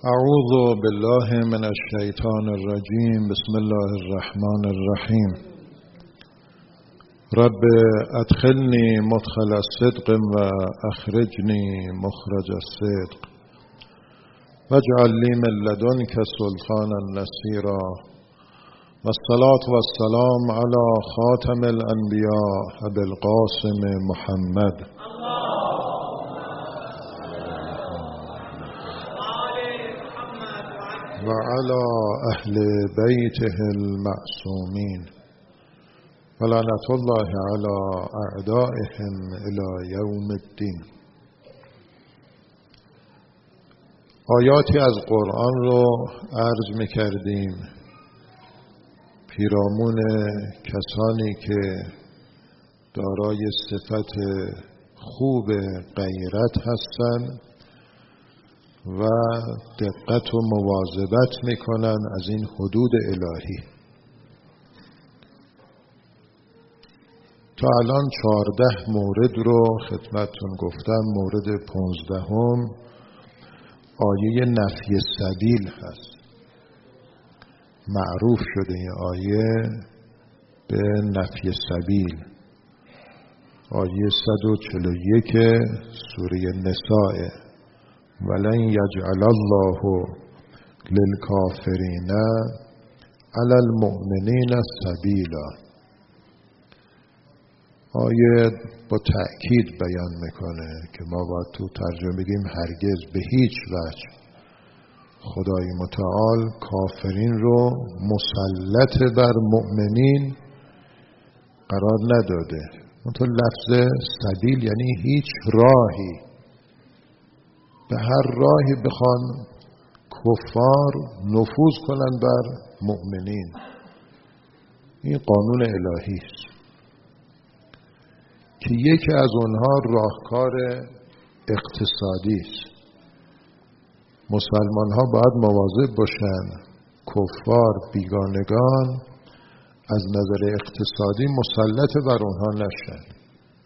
اعوذ بالله من الشیطان الرجیم. بسم الله الرحمن الرحیم. رب ادخلنی مدخل الصدق و اخرجنی مخرج الصدق واجعل لی من لدنک سلطانا نصیرا والصلاة والسلام علی خاتم الانبیاء ابی القاسم محمد و علی اهل بیته المعصومین و لعنت الله علی اعدائهم الی یوم الدین. آیاتی از قرآن رو عرض می‌کردیم پیرامون کسانی که دارای صفت خوب غیرت هستند و دقت و مواظبت میکنن از این حدود الهی. تا الان 14 مورد رو خدمتتون گفتم. مورد 15 آیه نفی سبیل هست. معروف شده این آیه به نفی سبیل. آیه 141 سوره نساء. ولن یجعل الله للکافرین علی المؤمنین سبیلا. آیه با تأکید بیان میکنه که ما باید تو ترجمه بگیم هرگز به هیچ وجه خدای متعال کافرین رو مسلط بر مؤمنین قرار نداده. منتها لفظ سبیل یعنی هیچ راهی، به هر راهی بخوان کفار نفوذ کنن بر مؤمنین. این قانون الهی است که یکی از اونها راهکار اقتصادی است. مسلمان ها باید مواظب باشن کفار بیگانگان از نظر اقتصادی مسلط بر اونها نشن.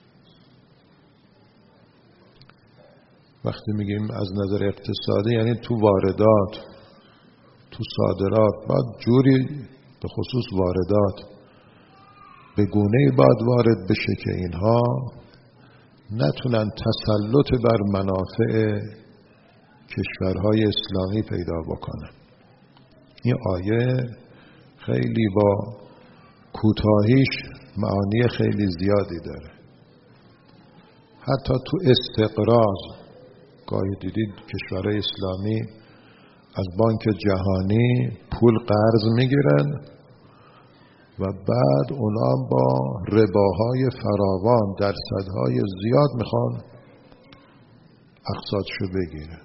وقتی میگیم از نظر اقتصادی یعنی تو واردات، تو صادرات باید جوری، به خصوص واردات، به گونه‌ای باید وارد بشه که اینها نتونن تسلط بر منافع کشورهای اسلامی پیدا بکنن. این آیه خیلی با کوتاهیش معانی خیلی زیادی داره. حتی تو استقراض گاهی دیدید کشورهای اسلامی از بانک جهانی پول قرض میگیرن و بعد اونا با رباهای فراوان درصدهای زیاد میخوان اقساطشو بگیرن.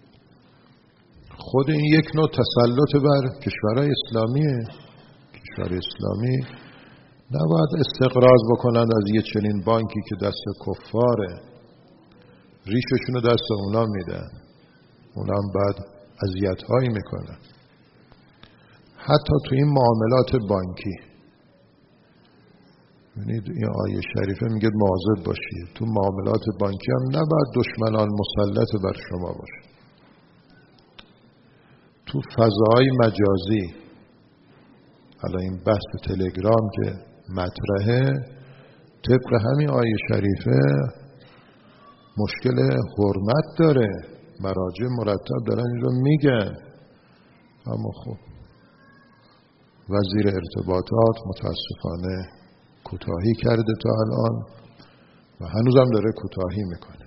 خود این یک نوع تسلط بر کشورهای اسلامیه. کشور اسلامی نباید استقراض بکنن از یه چنین بانکی که دست کفاره، ریششونو دست اونا میدن، اونا هم بعد اذیت‌هایی میکنن. حتی تو این معاملات بانکی ببینید این آیه شریفه میگه مواظب باشید. تو معاملات بانکی هم نباید دشمنان مسلط بر شما باشه. تو فضای مجازی، حالا این بحث تلگرام که مطرحه، طبق همین آیه شریفه مشکل حرمت داره. مراجع مرتب دارن این رو میگن، اما خب وزیر ارتباطات متاسفانه کوتاهی کرده تا الان و هنوزم داره کوتاهی میکنه.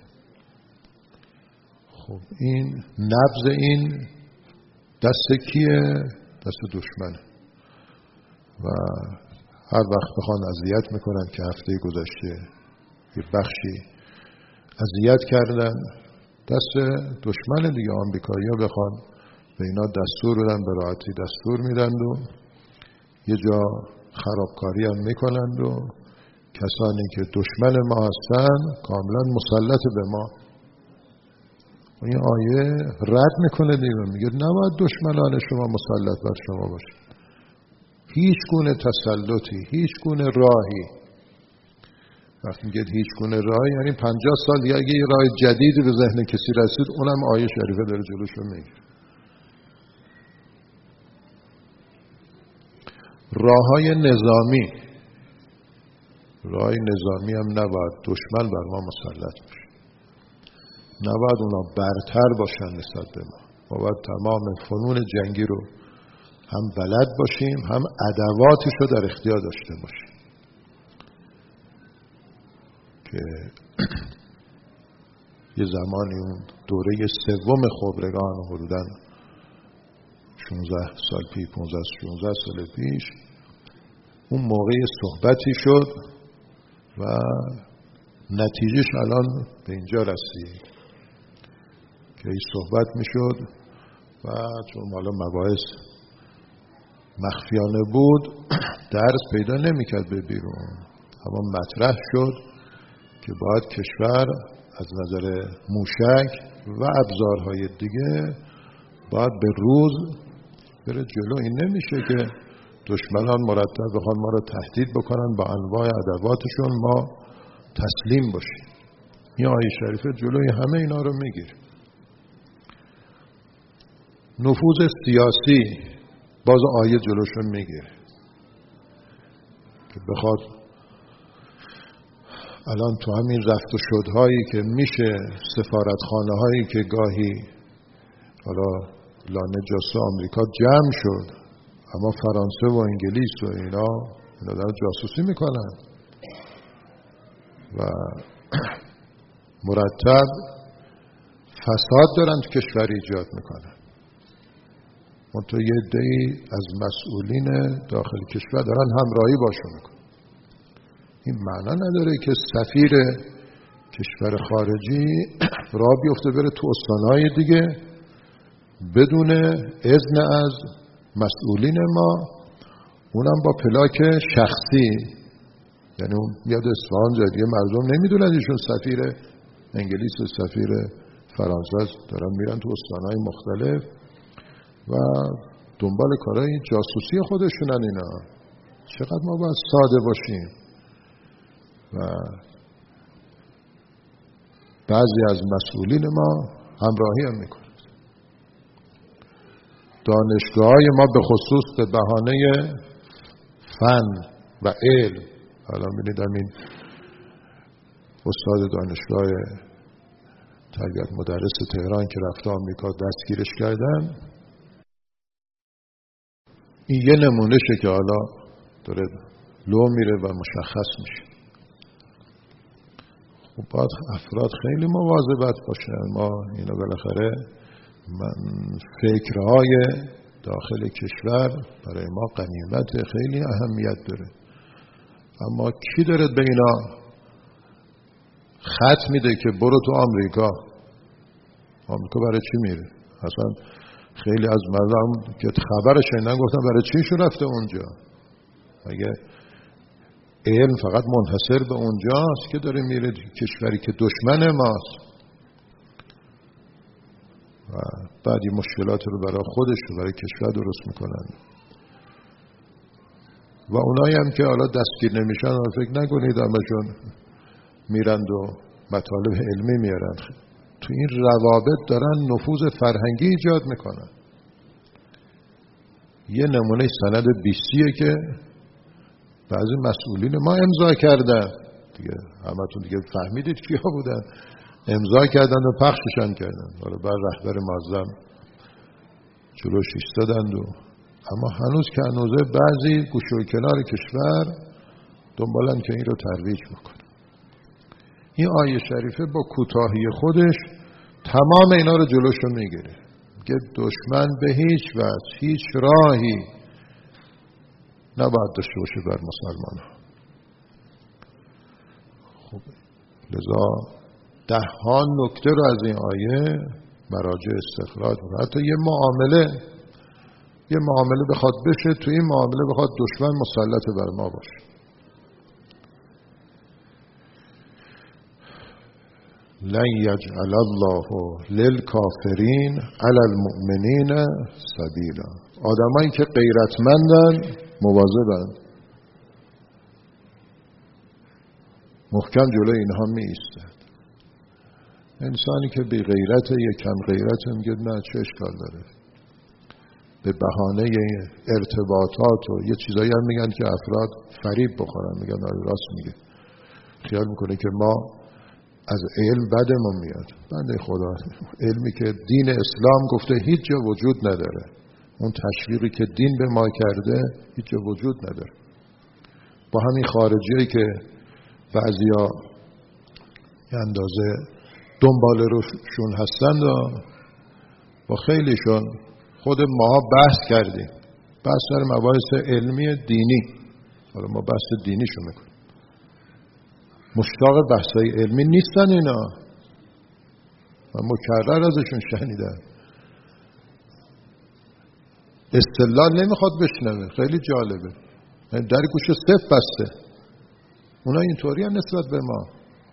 خب این نبض این دست کیه؟ دست دشمنه. و هر وقت بخوان اذیت میکنن که هفته گذشته یه بخشی اذیت کردن، دست دشمن دیگه. آمریکایی‌ها بخوان به اینا دستور بدن، به راحتی دستور میدن و یه جا خرابکاری هم میکنند و کسانی که دشمن ما هستن کاملا مسلط به ما. و این آیه رد میکنه دیگه، میگه نباید دشمنان شما مسلط بر شما باشه. هیچ گونه تسلطی، هیچ گونه راهی. وقتی میگه هیچ گونه راهی یعنی 50 سال دیگه اگه یه راه جدیدی به ذهن کسی رسید اونم آیه شریفه داره جلوشو میگیره. راههای نظامی هم نباید دشمن بر ما مسلط بشه، نباید اونا برتر باشن نسبت به ما. ما باید تمام فنون جنگی رو هم بلد باشیم، هم ادواتش رو در اختیار داشته باشیم که یه زمانی اون دوره سوم خبرگان حدوداً 16 سال پیش 15-16 سال پیش اون موقع صحبتی شد و نتیجهش الان به اینجا رسید که این صحبت میشد و چون حالا مباحث مخفیانه بود درس پیدا نمیکرد به بیرون، اما مطرح شد که باید کشور از نظر موشک و ابزارهای دیگه باید به روز بره جلو. این نمیشه که دشمنان مرتب بخوان ما رو تهدید بکنن با انواع ادواتشون ما تسلیم باشیم. این آیه شریفه جلوی همه اینا رو میگیره. نفوذ سیاسی باز آیه جلوشون میگیره که بخواد الان تو همین رفت و شدهایی که میشه، سفارتخانه هایی که گاهی حالا لانه جاسوس آمریکا جمع شد، اما فرانسه و انگلیس و اینا دارن جاسوسی میکنن و مرتب فساد دارن تو کشور ایجاد میکنن. منتها یه عده‌ای از مسئولین داخل کشور دارن همراهی باشون میکنن. این معنا نداره که سفیر کشور خارجی راه بیفته بره تو استانهای دیگه بدون اذن از مسئولین ما، اونم با پلاک شخصی. یعنی اون میاد اصفهان جدیه، مردم نمیدونن ایشون سفیر انگلیس و سفیر فرانسه دارن میرن تو استانهای مختلف و دنبال کارهای جاسوسی خودشونن. اینا چقدر ما باید ساده باشیم. و بعضی از مسئولین ما همراهی هم میکنن. دانشگاه‌های ما به خصوص به بهانه فن و علم، حالا می‌بینید این استاد دانشگاه تربیت مدرس تهران که رفته آمریکا دستگیرش کردن، این یه نمونهشه که حالا داره لو میره و مشخص میشه. خب باید افراد خیلی مواظبت باشن. ما اینا بالاخره فکرهای داخل کشور برای ما غنیمت خیلی اهمیت داره، اما کی داره به اینا خط میده که برو تو آمریکا برای چی میره؟ اصلا خیلی از مردم که خبرش شنیدن گفتن برای چیشون رفته اونجا؟ اگه علم فقط منحصر به اونجاست که داره میره کشوری که دشمن ماست و بعد این مشکلات رو برای خودش و برای کشور درست میکنن. و اونایی هم که حالا دستگیر نمیشن فکر نکنید همشون میرند و مطالب علمی میارن. تو این روابط دارن نفوذ فرهنگی ایجاد میکنن. یه نمونه سند 20 که بعضی مسئولین ما امضا کردن دیگه، همتون دیگه فهمیدید کیا بودن، امضا کردن و پخششان کردن. حالا بر رهبر معظم جلوش ایستادند اما هنوز که هنوزه بعضی گوشه و کنار کشور دنبالن که این رو ترویج بکنن. این آیه شریفه با کوتاهی خودش تمام اینا رو جلوشو میگیره که دشمن به هیچ وجه هیچ راهی نباید داشته باشه بر مسلمان ها. خب لذا دهان نکته رو از این آیه مراجع استخراج میکنه. حتی یه معامله بخواد بشه، تو این معامله بخواد دشمن مسلط بر ما باشه. لن یجعل الله للکافرین علی المؤمنین سبیلا. آدمایی که غیرتمندن مواظبن، محکم جلوی اینها می ایستد. انسانی که بی غیرته، یک کم غیرته، میگه نه چه اشکال داره، به بهانه ارتباطات و یه چیزایی هم میگن که افراد فریب بخورن، میگن راست میگه، خیال میکنه که ما از علم بدمون میاد. بنده خدا، علمی که دین اسلام گفته هیچ جا وجود نداره، اون تشویقی که دین به ما کرده هیچ جا وجود نداره. با همین خارجیایی که بعضیا یه اندازه دنبال روشون هستند و با خیلیشون خود ما بحث کردیم، بحث در مباحث علمی دینی. حالا ما بحث دینیشو میکنیم، مشتاق بحثای علمی نیستن اینا، من مکرر ازشون شنیدم. استدلال نمیخواد بشنوه، خیلی جالبه، در گوش صف بسته. اونا اینطوری هم نسبت به ما.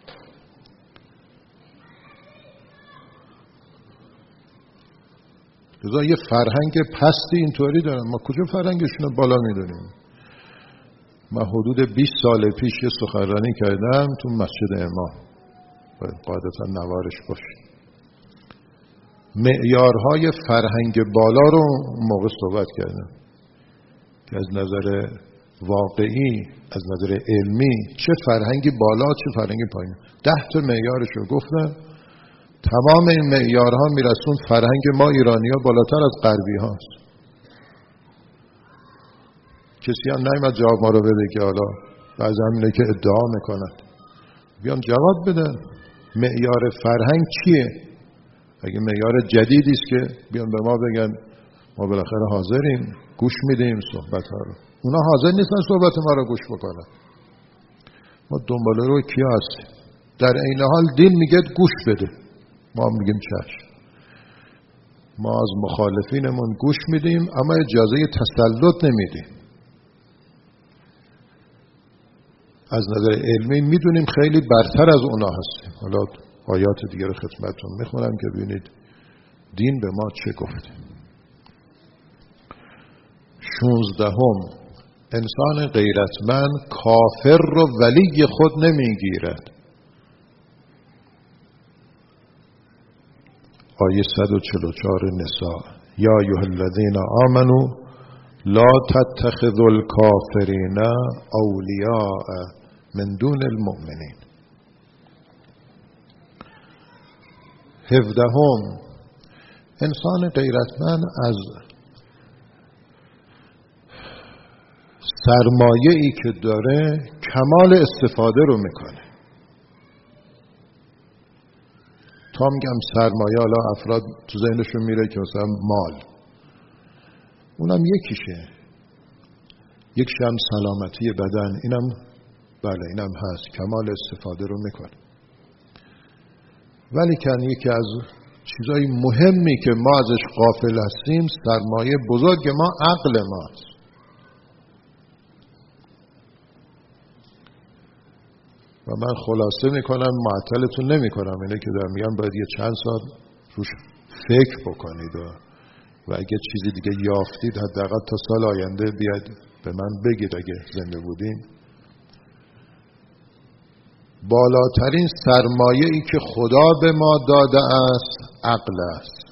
لذا یه فرهنگ پستی اینطوری دارن، ما کجا فرهنگشون رو بالا میدونیم؟ من حدود 20 سال پیش یه سخنرانی کردم تو مسجد امام، قاعدتا نوارش باشه. معیارهای فرهنگ بالا رو موقع صحبت کردم که از نظر واقعی، از نظر علمی چه فرهنگی بالا چه فرهنگی پایین. 10 تا معیارش رو گفتم. تمام این معیارها میرسون فرهنگ ما ایرانی‌ها بالاتر از غربی هاست. کسی هم نمیاد جواب ما رو بده که حالا بعضی همینه که ادعا میکنن بیان جواب بدن معیار فرهنگ چیه. اگه معیار جدیدی است که بیان به ما بگن ما بالاخره حاضریم گوش میدیم صحبت ها رو. اونا حاضر نیستن صحبت ما رو گوش بکنن. ما دنبال رو کیا هستیم؟ در این حال دین میگه گوش بده، ما هم میگیم چشم. ما از مخالفینمون گوش میدیم اما اجازه تسلط نمیدیم. از نظر علمی میدونیم خیلی برتر از اونا هستیم. حالا آیات دیگر رو خدمتتون میخونم که ببینید دین به ما چه گفته. 16 انسان غیرتمند کافر رو ولی خود نمیگیرد. آیه 144 نساء یا ایها الذین آمنوا لا تتخذوا الکافرین اولیاء من دون المؤمنین. 17 انسان غیرتمند از سرمایه‌ای که داره کمال استفاده رو میکنه. تا میگم سرمایه، حالا افراد تو ذهنشون میره که مثلا مال، اونم یکیشه، یکیش هم سلامتی بدن، اینم بله اینم هست، کمال استفاده رو میکنه. ولی که یکی از چیزای مهمی که ما ازش غافل هستیم، سرمایه بزرگ ما عقل ماست. و من خلاصه میکنم، معطلتون نمیکنم، اینه که دارم میگم باید یه چند سال روش فکر بکنید و اگه چیزی دیگه یافتید حداقل تا سال آینده بیاید به من بگید اگه زنده بودین. بالاترین سرمایه‌ای که خدا به ما داده است عقل است.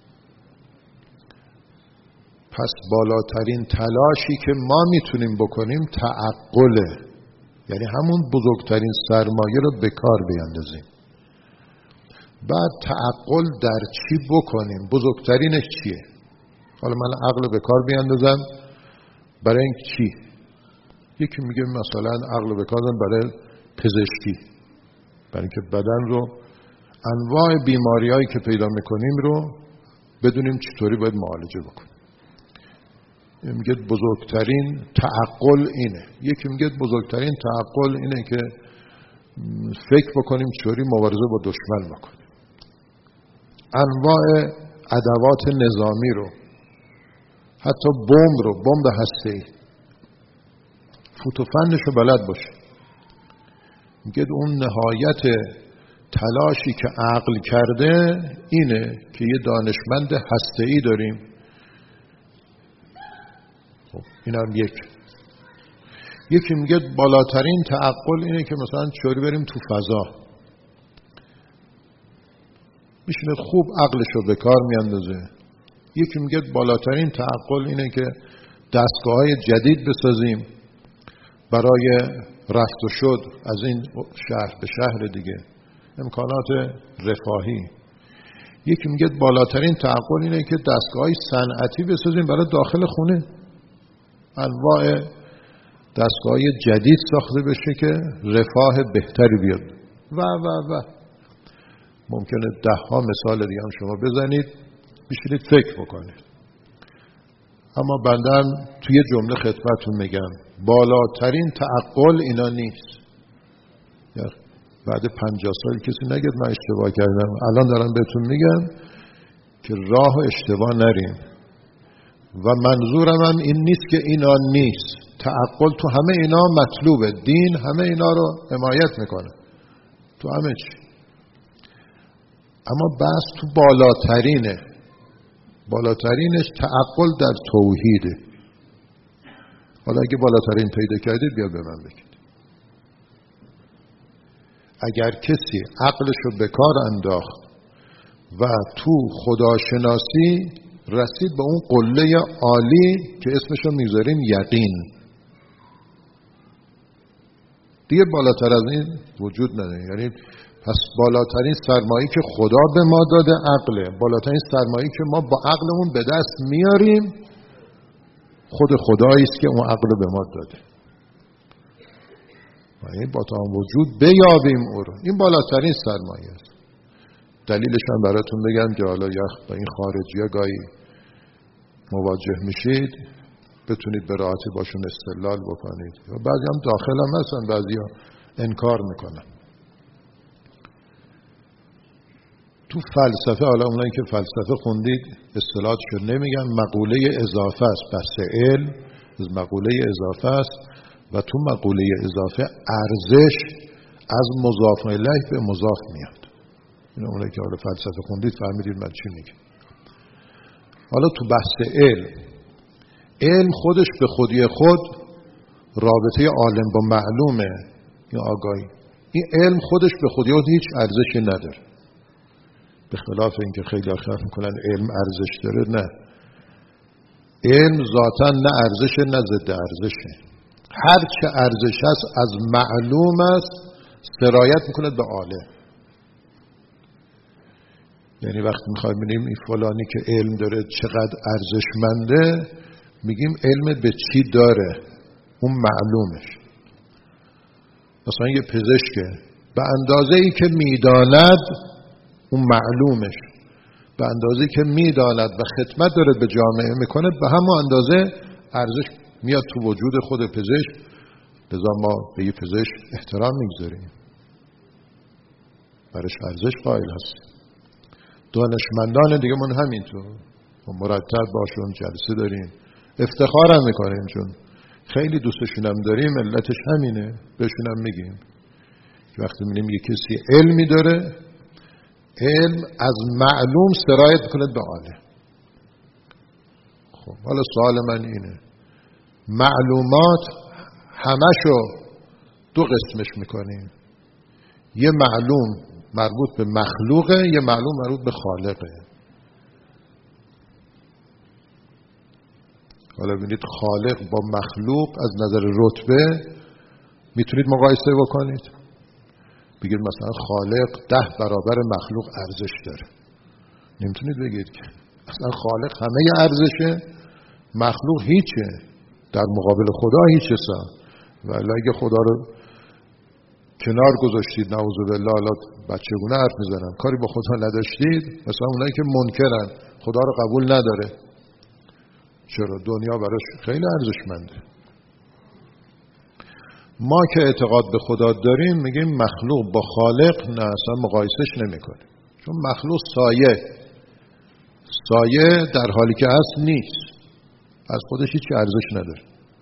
پس بالاترین تلاشی که ما میتونیم بکنیم تعقله، یعنی همون بزرگترین سرمایه رو به کار بیاندازیم. بعد تعقل در چی بکنیم؟ بزرگترینش چیه؟ حالا من عقل به کار بیاندازم برای این چی؟ یکی میگه مثلا عقل به کار بیاندازم برای پزشکی، برای اینکه بدن رو انواع بیماریایی که پیدا میکنیم رو بدونیم چطوری باید معالجه بکنیم. میگه بزرگترین تعقل اینه. یکی میگه بزرگترین تعقل اینه که فکر بکنیم چطوری مبارزه با دشمن بکنیم. انواع ادوات نظامی رو، حتی بمب رو، بمب هسته‌ای، فوت و فنش رو بلد باشه. میگه اون نهایت تلاشی که عقل کرده اینه که یه دانشمند هسته‌ای داریم. خب این هم یکی میگه بالاترین تعقل اینه که مثلا چوری بریم تو فضا، میشینه خوب عقلشو به کار میاندازه، یکی میگه بالاترین تعقل اینه که دستگاه‌های جدید بسازیم برای رفت و شد از این شهر به شهر دیگه، امکانات رفاهی. یکی میگه بالاترین تعقل اینه که دستگاه‌های صنعتی بسازیم برای داخل خونه، انواع دستگاه‌های جدید ساخته بشه که رفاه بهتری بیاد و ممکنه 10 مثال دیگه هم شما بزنید، بشینید فکر بکنید. اما بنده توی جمله خدمتتون میگم بالاترین تعقل اینا نیست. بعد 50 سال کسی نگید من اشتباه کردم. الان دارم بهتون میگم که راه اشتباه نریم و منظورم هم این نیست که اینا نیست. تعقل تو همه اینا مطلوبه، دین همه اینا رو حمایت میکنه تو همه چی، اما بس تو بالاترینش تعقل در توحیده. حالا اگه بالاترین پیدا کردید بیا به من بگید. اگر کسی عقلشو به کار انداخت و تو خداشناسی رسید به اون قله عالی که اسمشو میذاریم یقین، دیگه بالاتر از این وجود نداره. یعنی پس بالاترین سرمایه‌ای که خدا به ما داده عقله، بالاترین سرمایه‌ای که ما با عقلمون به دست میاریم خود خدایی است که اون عقل به ما داده. یعنی با تمام وجود بیابیم او رو. این بالاترین سرمایه است. دلیلش هم براتون بگم که حالا با این خارجی‌ها گاهی مواجه میشید بتونید به راحتی باشون استدلال بکنید. و بعضی هم داخل هم هستن، بعضی‌ها انکار میکنن. تو فلسفه، حالا اونایی که فلسفه خوندید اصطلاحاتشو نمیگم، مقوله اضافه است. بحث علم از مقوله اضافه است و تو مقوله اضافه ارزش از مضاف الیه به مضاف میاد. این اونایی که حالا فلسفه خوندید فهمیدید من چی میگم. حالا تو بحث علم خودش به خودی خود رابطه عالم با معلومه. این آگاهی، این علم خودش به خودی خود هیچ ارزشی نداره. به خلاف اینکه خیلی خیال میکنن علم ارزش داره، نه، علم ذاتاً نه ارزشه نه ضد ارزشه. هر چه ارزش هست از معلوم است سرایت میکنه به عالم. یعنی وقتی میخوایم ببینیم این فلانی که علم داره چقدر ارزشمنده، میگیم علم به چی داره، اون معلومش. مثلا یه پزشک به اندازه ای که میداند اون معلومش، به اندازه‌ای که میداند و خدمت داره به جامعه میکنه به همون اندازه ارزش میاد تو وجود خود پزشک. لذا ما به یه پزشک احترام میگذاریم، برش ارزش قائل هستیم. دانشمندان دیگه من همینطور مرتب باشون جلسه داریم، افتخارم میکنیم چون خیلی دوستشون هم داریم. علتش همینه، بهشون هم میگیم که وقتی میبینیم یه کسی علمی داره، علم از معلوم سرایت میکنه به عالم. خب حالا سوال من اینه، معلومات همشو دو قسمش میکنیم، یه معلوم مربوط به مخلوقه، یه معلوم مربوط به خالقه. حالا ببینید خالق با مخلوق از نظر رتبه میتونید مقایسه بکنید. بگید مثلا خالق 10 برابر مخلوق ارزش داره. نمیتونید بگید که اصلا خالق همه ارزشه، مخلوق هیچه، در مقابل خدا هیچه سا. ولی اگه خدا رو کنار گذاشتید نعوذ بالله، حالا بچگونه حرف میزنن، کاری با خدا نداشتید، مثلا اونایی که منکرن خدا رو قبول نداره، چرا؟ دنیا براش خیلی ارزشمنده. ما که اعتقاد به خدا داریم میگیم مخلوق با خالق نه، اصلا مقایسش نمیکنیم، چون مخلوق سایه در حالی که هست نیست، از خودش هیچ ارزش نداره.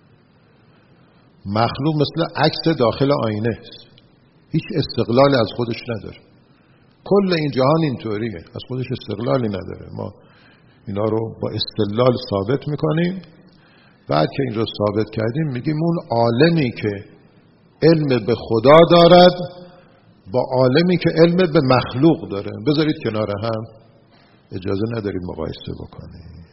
مخلوق مثل عکس داخل آینه است، هیچ استقلالی از خودش نداره. کل این جهان اینطوریه، از خودش استقلالی نداره. ما اینا رو با استدلال ثابت میکنیم. بعد که این رو ثابت کردیم میگیم اون عالمی که علم به خدا دارد با عالمی که علم به مخلوق داره بذارید کنار هم، اجازه ندارید مقایسه بکنید.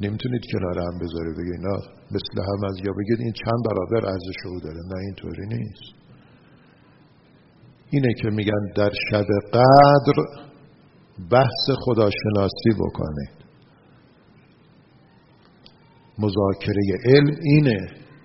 نمیتونید کنار هم بذارید بگید اینا مثل هم از، یا بگید این چند برابر ارزش او داره. نه اینطوری نیست. اینه که میگن در شب قدر بحث خداشناسی بکنید. مذاکره علم اینه.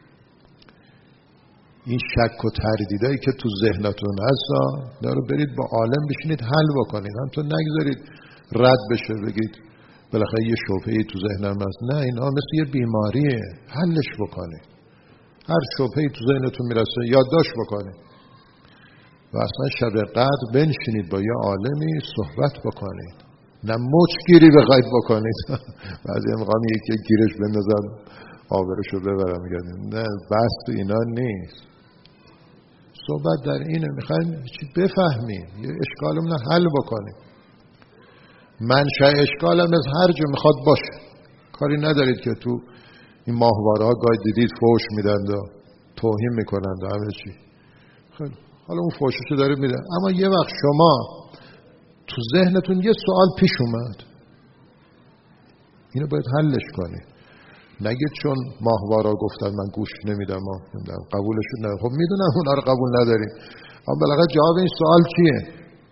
این شک و تردیدایی که تو ذهنتون هست دارو برید با عالم بشینید حل بکنید. همطور نگذارید رد بشه بگید بالاخره یه شبهه‌ای تو ذهنم هست. نه، اینا مثل یه بیماریه، حلش بکنید. هر شبهه‌ای تو ذهنتون میرسه یادداشت بکنید و اصلا شب قدر بنشینید با یه عالمی صحبت بکنید. نه مچگیری بخواید بکنید. بعضی موقع یکی گیرش بندازم آبرشو ببرم میگن نه، بس تو اینا نیست. صحبت در اینه، میخوایم چی بفهمیم، یه اشکالمون رو حل بکنیم. منشأ اشکالم از هر جا میخواد باشه. کاری ندارید که تو این ماهواره ها گاهی دیدید فوش میدند و توهین میکنند و همه چی. خیلی حالا اون فوششو داره میده، اما یه وقت شما تو ذهنتون یه سوال پیش اومد، اینو باید حلش کنید. نگید چون ماهوارا گفتن من گوش نمیدم قبولشون ندارم. خب میدونم اونا رو قبول نداریم، اما بالاخره جواب این سوال چیه؟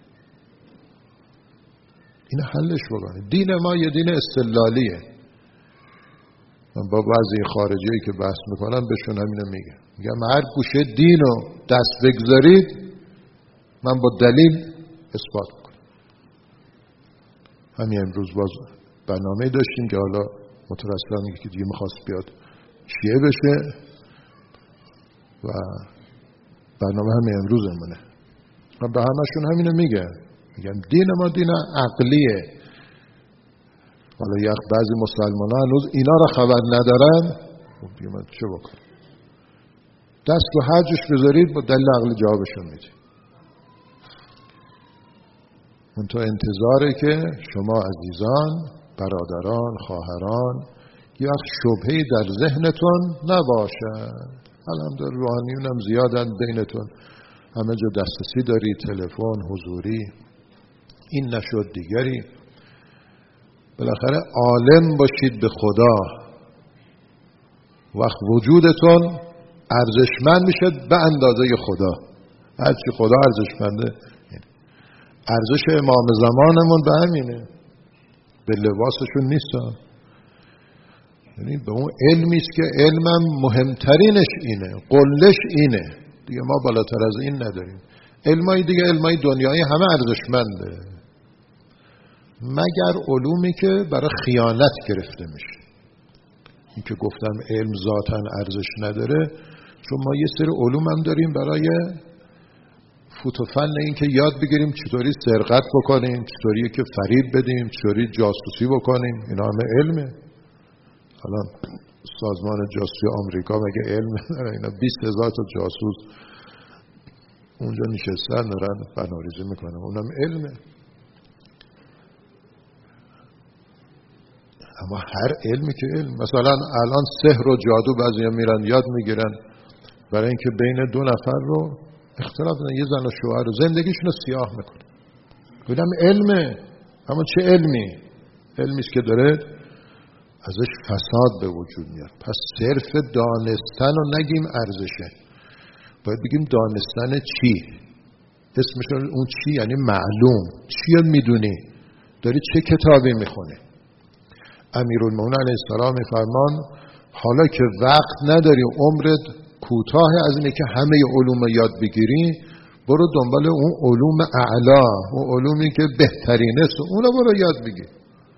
اینو حلش بکنید. دین ما یه دین استدلالیه. من با بعضی خارجیایی که بحث میکنن بهشون همینو میگم هر گوشه دینو دست بگذارید من با دلیل اثبات میکنم. همین امروز باز برنامه داشتیم که حالا مترسلان که دیگه میخواست بیاد شیعه بشه و برنامه همین امروزمونه. من به همشون همینو میگم دین ما دین عقلیه. حالا یک بعضی مسلمان ها هنوز اینا را خبر ندارن. خب دیگه من چه بکنم؟ دست رو هر جوش بذارید با دلیل عقلی جوابشون میده. من تو انتظاره که شما عزیزان، برادران، خواهران یک شبهه‌ای در ذهنتون نباشد. الحمدلله روحانیون هم زیادن بینتون، همه جا دسترسی داری، تلفن، حضوری. این نشد دیگری. بالاخره عالم باشید به خدا. وقت وجودتون ارزشمند میشه به اندازه خدا. هرچی خدا ارزشمنده. ارزش امام زمانمون به همینه، به لباسشون نیست. یعنی به اون علمی است که علمم مهمترینش اینه، قلش اینه دیگه. ما بالاتر از این نداریم. علمای دیگه، علمای دنیایی همه ارزشمنده، مگر علومی که برای خیانت گرفته میشه. این که گفتم علم ذاتاً ارزش نداره، چون ما یه سری علوم هم داریم برای فوت و فن، این که یاد بگیریم چطوری سرقت بکنیم، چطوری که فریب بدیم، چطوری جاسوسی بکنیم. اینا همه علمه. الان سازمان جاسوسی آمریکا مگه علم نداره؟ اینا 20,000 تا جاسوس اونجا نشستن دارن برنامه‌ریزی میکنن، اونم علمه. اما هر علمی که علم، مثلا الان سحر و جادو بعضیا میرن یاد میگیرن برای اینکه بین دو نفر رو اختلاف نه، یه زن و شوهر رو زندگیشون رو سیاه میکنه. گفتم علمه، اما چه علمی؟ علمی است که داره ازش فساد به وجود میاد. پس صرف دانستن رو نگیم ارزشه، باید بگیم دانستن چی؟ اسمش اون چی یعنی معلوم. چی رو میدونی؟ داری چه کتابی میخونی؟ امیرالمومنین علیه السلام میفرمان حالا که وقت نداری، عمرت کوتاه از اینه که همه علوم یاد بگیری، برو دنبال اون علوم اعلا، اون علومی که بهترین است، اونو برو یاد بگیر.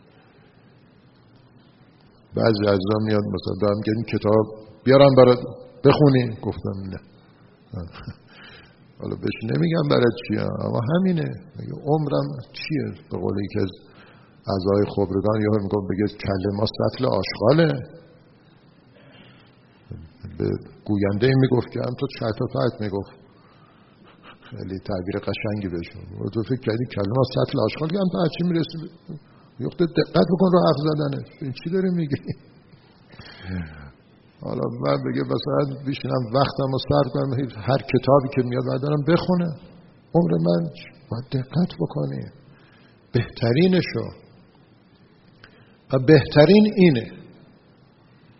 بعضی از را میاد مثلا دارم که این کتاب بیارم برات بخونی، گفتم نه. حالا بهش نمیگم برات چیه، اما همینه. عمرم چیه؟ به قول یکی از اعضای خبرگان یهو میگم بگه کله ما سطل آشغاله. به گوینده میگفت که هم تو چرت و پرت میگفت، خیلی تعبیر قشنگی بهشون. و تو فکر کردی کله ما سطل آشغال که هم تو هرچی میرسی یخته دقت بکن رو حرف زدنه. این چی داری میگی؟ حالا من بگه مثلا بیشترم وقتم رو صرف کنم هر کتابی که میاد باید دارم بخونم. عمر من باید دقت بکنی، بهترینشو. و بهترین اینه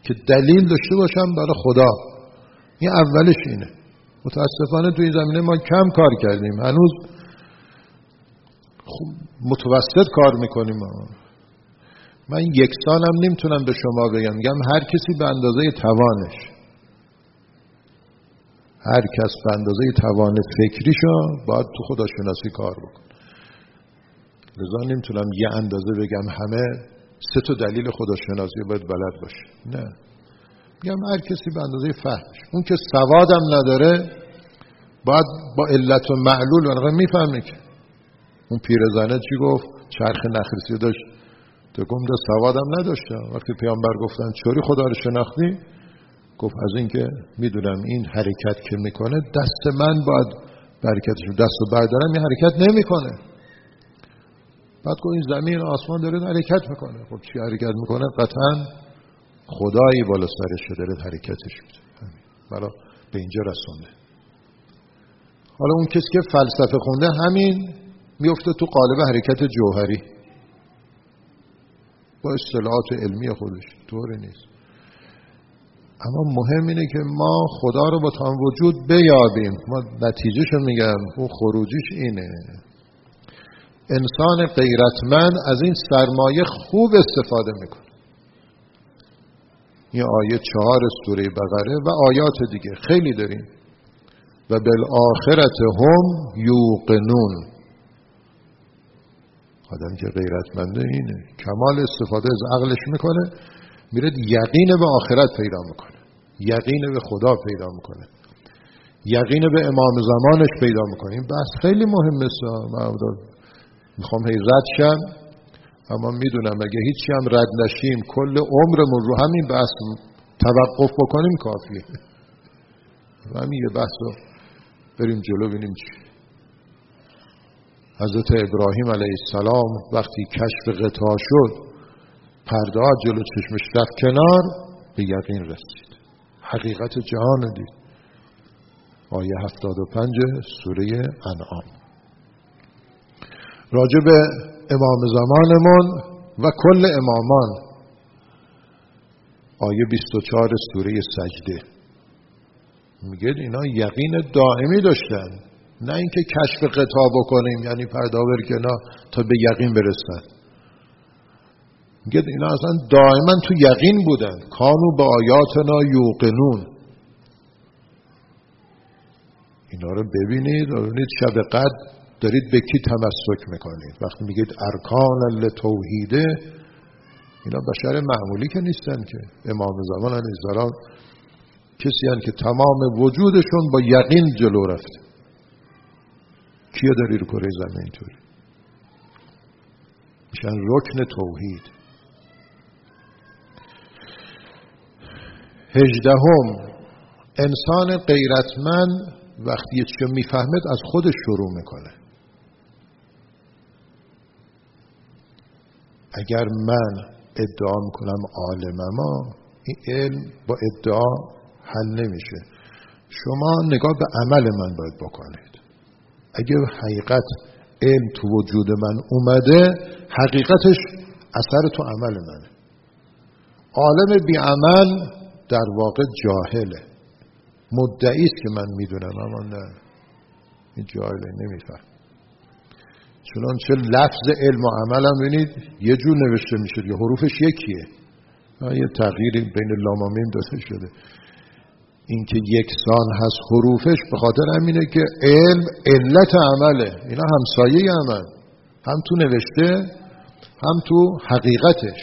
که دلیل داشته باشم برای خدا. این اولش اینه. متاسفانه تو این زمینه ما کم کار کردیم، هنوز متوسط کار میکنیم. من یکسانم نمیتونم به شما بگم هر کسی به اندازه توانش، هر کس به اندازه توان فکریشو باید تو خداشناسی کار بکن. لذا نمیتونم یه اندازه بگم همه 3 دلیل خداشناسی باید بلد باشه. نه، میگم هر کسی به اندازه فهمش. اون که سوادم نداره باید با علت و معلول واقعا میفهمه. که اون پیرزنه چی گفت؟ چرخ نخریسی داشت، تو گفت سوادم نداشته. وقتی پیامبر گفتن چوری خدا رو شناختی؟ گفت از این که میدونم این حرکت که میکنه دست من باید برکتشو، دست و بردارم این حرکت نمیکنه. بعد گفت این زمین آسمان داره حرکت میکنه. خب چی حرکت میکنه؟ قطعا خدایی بالا سرش داره حرکتش میده. برای به اینجا رسونده. حالا اون کسی که فلسفه خونده همین میفته تو قالب حرکت جوهری با اصطلاحات علمی خودش. طوری نیست. اما مهم اینه که ما خدا رو با تمام وجود بیابیم. ما نتیجهشو میگم، اون خروجیش اینه. انسان غیرتمند از این سرمایه خوب استفاده میکنه. این آیه 4 سوره بقره و آیات دیگه خیلی داریم. و بالآخرت هم یوقنون. آدم که غیرتمنده اینه، کمال استفاده از عقلش میکنه، میره یقین به آخرت پیدا میکنه، یقین به خدا پیدا میکنه، یقین به امام زمانش پیدا میکنه. این بحث خیلی مهمه. من میخوام هی رد شم، اما میدونم اگه هیچی هم رد نشیم کل عمرمون رو همین بحث توقف بکنیم کافیه. همین یه بحث رو بریم جلو ببینیم چی. حضرت ابراهیم علیه السلام وقتی کشف غطا شد، پرده ها جلو چشمش رفت کنار، به یقین رسید، حقیقت جهان دید. آیه 75 سوره انعام. راجع به امام زمانمون و کل امامان، آیه 24 سوره سجده میگه اینا یقین دائمی داشتن، نه اینکه کشف غطا بکنیم یعنی پرده برکنار تا به یقین برسن. میگه اینا اصلا دائما تو یقین بودن. کانوا به آیاتنا یوقنون. اینا رو ببینید و ببینید شب قدر دارید به کی تمسک میکنید. وقتی میگید ارکان لتوحیده، اینا بشر معمولی که نیستن که. امام زمان علیه السلام کسی هستند که تمام وجودشون با یقین جلو رفته. کیه داری رو کره زمین اینطوری؟ میشن رکن توحید. 18 انسان غیرتمند وقتی یه چیزی میفهمد از خودش شروع میکنه. اگر من ادعا میکنم عالمم، این علم با ادعا حل نمیشه. شما نگاه به عمل من باید بکنید. اگه حقیقت علم تو وجود من اومده، حقیقتش اثر تو عمل منه. عالم بی عمل در واقع جاهله، مدعی است که من میدونم اما نه، این جاهله، نمیفهم. چنانچه لفظ علم و عمل هم ببینید یه جور نوشته میشه، یا حروفش یکیه، یه تغییری بین لام و میم داده شده. این که یکسان هست حروفش به خاطر همینه که علم علت عمله. اینا همسایه عمل، هم تو نوشته هم تو حقیقتش.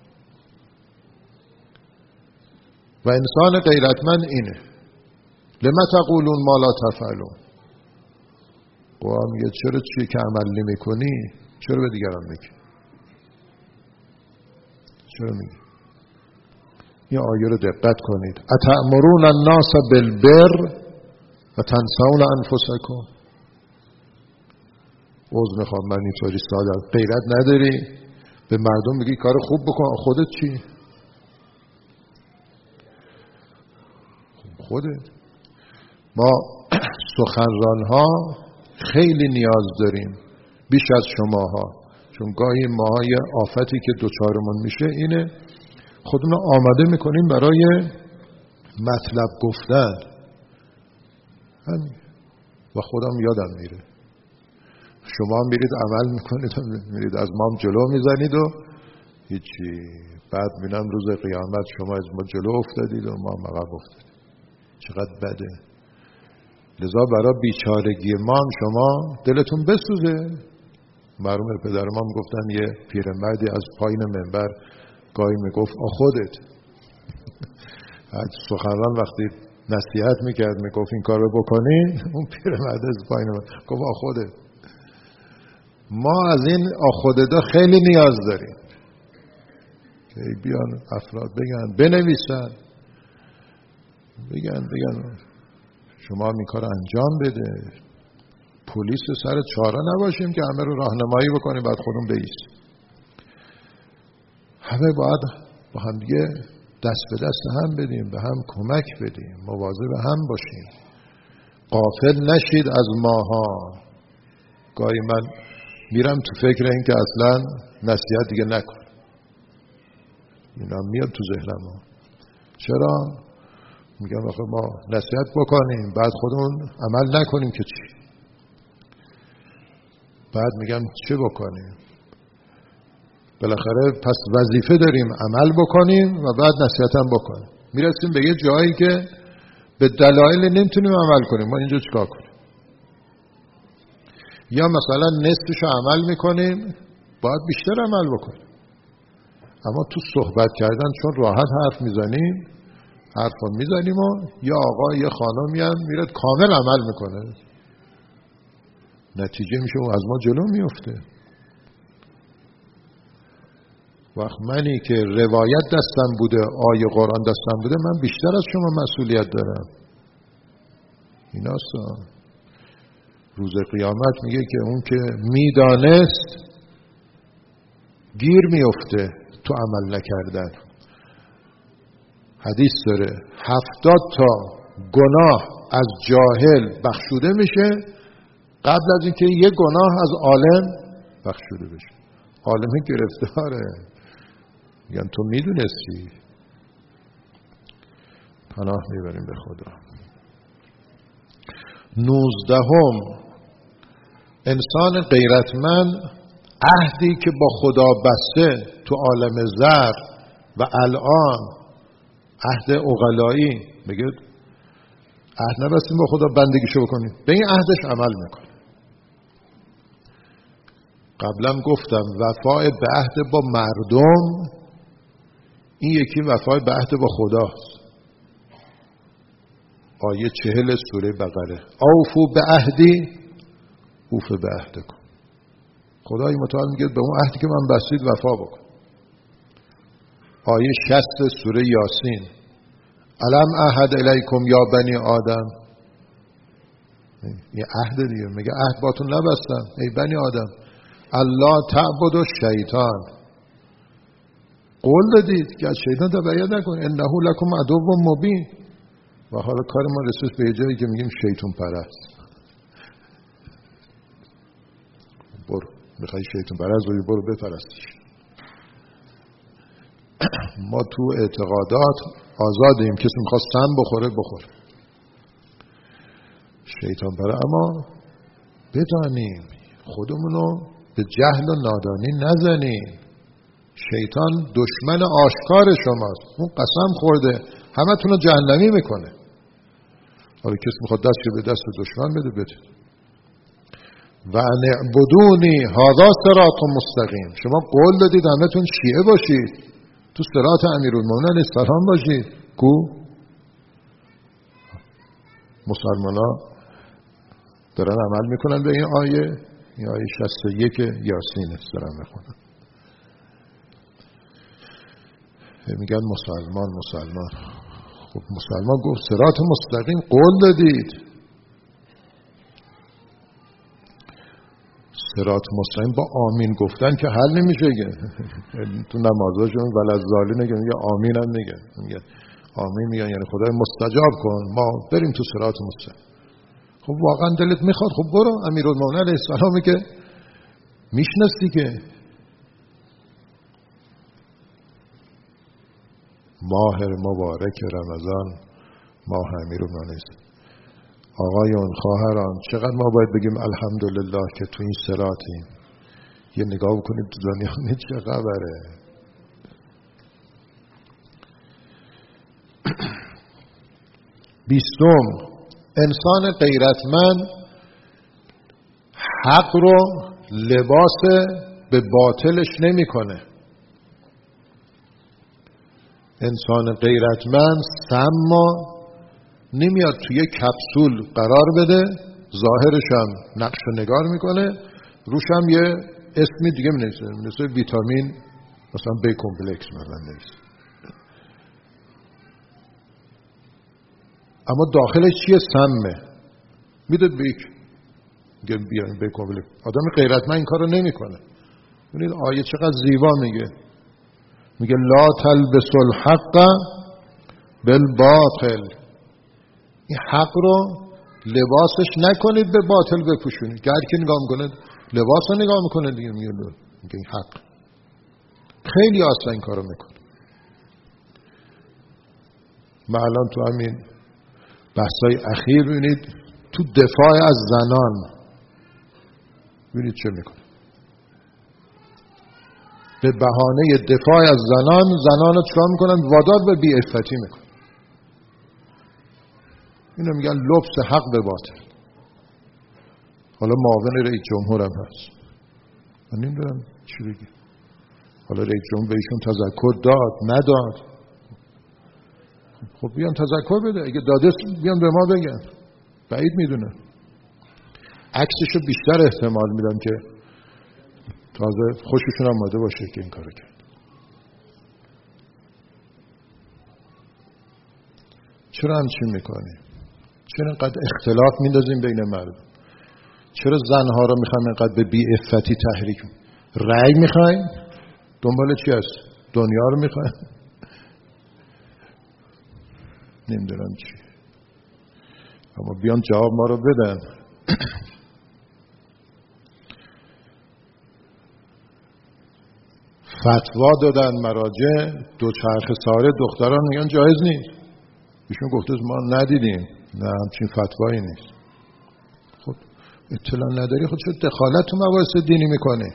و انسان غیرتمند اینه. لما تقولون ما لا تفعلون. قرآن میگه چرا چیه که عمل نمی کنی؟ چرا به دیگران میگی؟ چرا میگی؟ این آیه رو دقت کنید. اتأمرون الناس بالبر و تنسون انفسکم. عذر میخوام من اینطوری ساده. غیرت نداری؟ به مردم میگی کار خوب بکن، خودت چی؟ خودت. ما سخنران ها خیلی نیاز داریم بیش از شماها، چون گاهی ماهای آفتی که دوچارمون میشه اینه خودمون آماده میکنیم برای مطلب گفتن همین و خودم یادم میره. شما میرید عمل میکنید و میرید از ما جلو میزنید و هیچی، بعد میبینم روز قیامت شما از ما جلو افتادید و ما عقب افتادید. چقدر بده. لذا برای بیچارگی ما هم شما دلتون بسوزه. مرحوم پدر ما گفتن یه پیرمردی از پایین منبر گاهی میگفت خودت. سخنران وقتی نصیحت میکرد میگفت این کارو بکنین، اون پیرمرد از پایین گفت خودت. ما از این خودتا خیلی نیاز داریم که بیان افراد بگن، بنویسن، بگن شما این کار انجام بده. پلیس سر چاره نباشیم که همه رو راهنمایی بکنیم بعد خودمون بایستیم. همه باید با هم دیگه دست به دست هم بدیم، به هم کمک بدیم، مواظب هم باشیم. غافل نشید از ماها. گاهی من میرم تو فکر این که اصلا نصیحت دیگه نکن. اینا میاد تو ذهنم. چرا؟ میگم آخه ما نصیحت بکنیم بعد خودمون عمل نکنیم که چی؟ بعد میگم چه بکنیم؟ بالاخره پس وظیفه داریم عمل بکنیم و بعد نصیحت هم بکنیم. میرسیم به یه جایی که به دلایل نمیتونیم عمل کنیم. ما اینجا چیکار کنیم؟ یا مثلا نصفش عمل میکنیم، باید بیشتر عمل بکنیم. اما تو صحبت کردن چون راحت حرف میزنیم، حرفا میزنیم و یا آقا یا خانمی هم میرد کامل عمل میکنه، نتیجه میشه اون از ما جلو میفته. وقت منی که روایت دستم بوده، آیه قرآن دستم بوده، من بیشتر از شما مسئولیت دارم. ایناست. روز قیامت میگه که اون که میدانست گیر میفته تو عمل نکردن. حدیث داره 70 تا گناه از جاهل بخشوده میشه قبل از اینکه یه گناه از عالم بخشوده بشه. عالم گرفتاره، میگن تو میدونستی. پناه میبریم به خدا. 19 انسان غیرتمند عهدی که با خدا بسته تو عالم زر و الان عهد عقلایی، میگه عهد نبستیم با خدا بندگیشو بکنیم، به این عهدش عمل میکنه. قبلا گفتم وفای به عهد با مردم، این یکی وفای به عهد با خداست. آیه 40 سوره بقره، اوفو به عهدی اوف به عهدکم. خدای متعال میگه به اون عهدی که من بستید وفا بکن. آیه 60 سوره یاسین، الم عهد الیکم یا بنی آدم. این عهد دیگه، میگه عهد باتون نبستم ای بنی آدم الله تعبدوا شیطان. قول دادید که از شیطان تبعیت نکن، انه لکم عدو مبین. و حالا کار ما رسید به جایی که میگیم شیطان پرست. برو میخوای شیطان پرست باشی، برو بپرستش. ما تو اعتقادات آزادیم، کسی میخواد سم بخوره بخوره. شیطان پرست. اما بدانیم خودمونو به جهل و نادانی نزنیم. شیطان دشمن آشکار شماست. اون قسم خورده همه تونو جهنمی میکنه. حالا کسی میخواد دست به دست دشمن بده بده. و نعبدونی هذا صراط مستقیم. شما قول دادید همه تون شیعه باشید، تو صراط امیرالمومنین علیه السلام باشید. کو مسلمان ها دارن عمل میکنن به این آیه. این آیه 61 یاسین است دارن میخونن. میگن مسلمان. خب مسلمان گفت صراط مستقیم قول دادید. صراط مستقیم با آمین گفتن که حل نمیشه. تو نمازاشون ولعالمین میگه آمین هم میگه آمین میگن یعنی خدای مستجاب کن ما بریم تو صراط مستقیم. خب واقعا دلت میخواد، خب برو. امیرالمومنین علیه السلام که میشناستی که ماه مبارک رمضان ماه امیر مانست. آقایون، خواهران، چقدر ما باید بگیم الحمدلله که تو این صراطیم. یه نگاه بکنید تو دنیا چه خبره. بیستم، انسان غیرتمند حق رو لباس به باطلش نمیکنه. انسان غیرتمند سما نمیاد توی کپسول قرار بده، ظاهرش هم نقش نگار میکنه، روش هم یه اسمی دیگه مینویسه، مثل ویتامین مثلا بی کمپلکس مثلا نویسه، اما داخلش چیه؟ سمه. میداد به یک بیاین بی کمپلکس. آدم غیرتمند این کارو نمیکنه. ببینید آیه چقدر زیبا میگه لا تلبسوا الحق بالباطل. این حق رو لباسش نکنید به باطل بپوشونید. هر کی نگاه میکنه لباس رو نگاه میکنه دیگه میگه این حق. خیلی آسان این کارو میکنه. ما الان تو همین بحثای اخیر ببینید تو دفاع از زنان ببینید چه میکنه. به بهانه دفاع از زنان رو چکار میکنن؟ وادار به بی‌عفتی میکنن. اینو میگن لبس حق به باطل. حالا معاون رئیس جمهور هم هست. من نمیدونم چی بگی. حالا رئیس جمهور به ایشون تذکر داد نداد. خب بیان تذکر بده. اگه داده بیان به ما بگن. بعید میدونم. عکسشو بیشتر احتمال میدم که تازه خوششون آماده باشه که این کارو کرد. چرا همچین میکنی؟ چرا اینقدر اختلاف میندازیم بین مردم؟ چرا زنها رو میخوایم اینقدر به بی‌عفتی تحریک؟ رأی میخوایم؟ دنبال چی هست؟ دنیا رو میخوایم؟ نمیدونم چی. اما بیان جواب ما رو بدن. فتوا دادن مراجع دوچرخه ساره دختران میگن جایز نیست. ایشون گفته ما ندیدیم. نه همچین فتوایی نیست. خب اطلاع نداری، خود چه دخالت تو مباحث دینی میکنه؟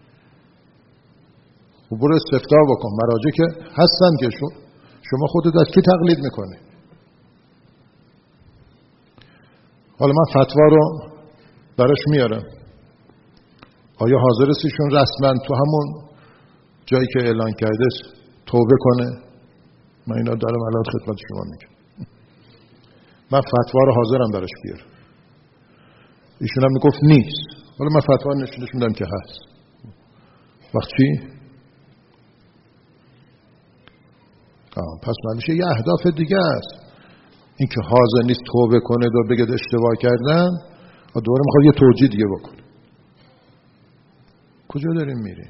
خب برو استفتاء بکن. مراجع که هستن که شما خودت از کی تقلید میکنی؟ حالا من فتوا رو براش میارم. آیا حاضر است ایشون رسما تو همون جایی که اعلان کرده توبه کنه؟ من اینا دارم الان خدمت شما میگم. من فتوا رو حاضرم براش بیارم. ایشون هم میگفت نیست. حالا من فتوا نشونش میدم که هست. وقت چی؟ پس معنیشه یه اهداف دیگه است. این که حاضر نیست توبه کنه و بگه اشتباه کردن، دوباره میخواد یه توجیه دیگه بکنه. کجا داریم میریم؟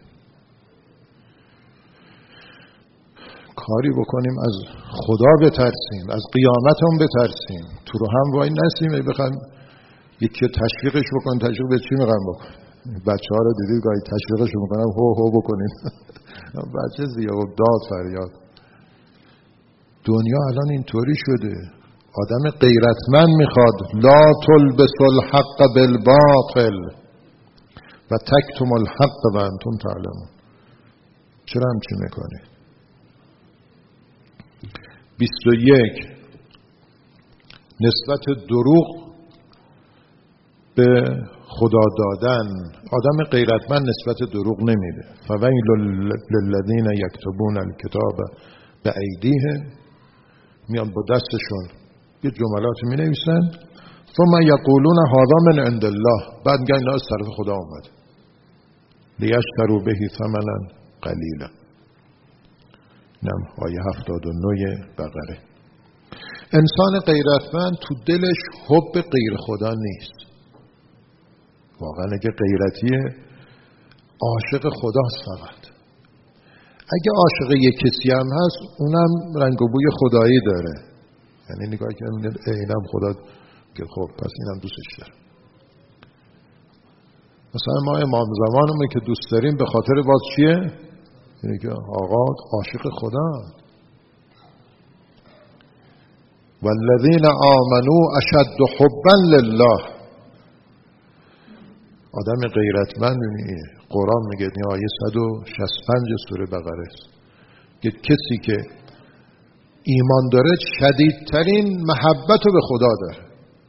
کاری بکنیم از خدا بترسیم، از قیامتمون بترسیم. تو رو هم وای نسیم بخوام یکی تشویقش بکنن. تشویق به چی میگم بکن؟ بچه‌ها رو دیدید گاهی تشویقش میکنن هو بکنین. بچه زیاد داد فریاد. دنیا الان اینطوری شده. آدم غیرتمند میخواد لا تلبسوا الحق بالباطل و تکتموا الحق و انتم تعلمون. چرا همچین میکنی؟ 21 نسبت دروغ به خدا دادن. آدم غیرتمند نسبت دروغ نمیده. فویل للذین یکتبون الکتاب بایدیهم. میان با دستشون یه جملات می نویسن ثم یقولون هذا من عند الله. بعد میگن اینا از طرف خدا اومده. لیشتروا به ثمنا قلیلا. نم آیه 79 بقره. انسان غیرتمند تو دلش حب غیر خدا نیست. واقعا اگه غیرتیه عاشق خداست فقط. اگه عاشق یک کسی هم هست اونم رنگ و بوی خدایی داره. یعنی نگاه کنید اینم خدا که خب پس اینم دوستش داره. مثلا ما امام زمانمون که دوست داریم به خاطر باز چیه؟ اینه که آقا عاشق خدا. والذین آمنوا اشد حبا لله. آدم غیرتمند قرآن میگه این آیه 165 سوره بقره است که کسی که ایمان داره شدیدترین محبت رو به خدا داره،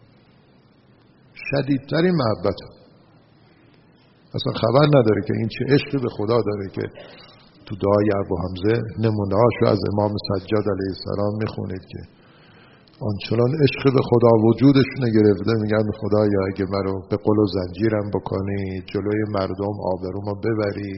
شدیدترین محبت. اصلا خبر نداره که این چه عشقی به خدا داره که تو دعای ابو حمزه نمونه هاشو از امام سجاد علیه السلام میخونید که آنچنان عشق به خدا وجودشون گرفته، میگن خدایا اگه منو به قل و زنجیرم بکنی، جلوی مردم آبرومو ببری،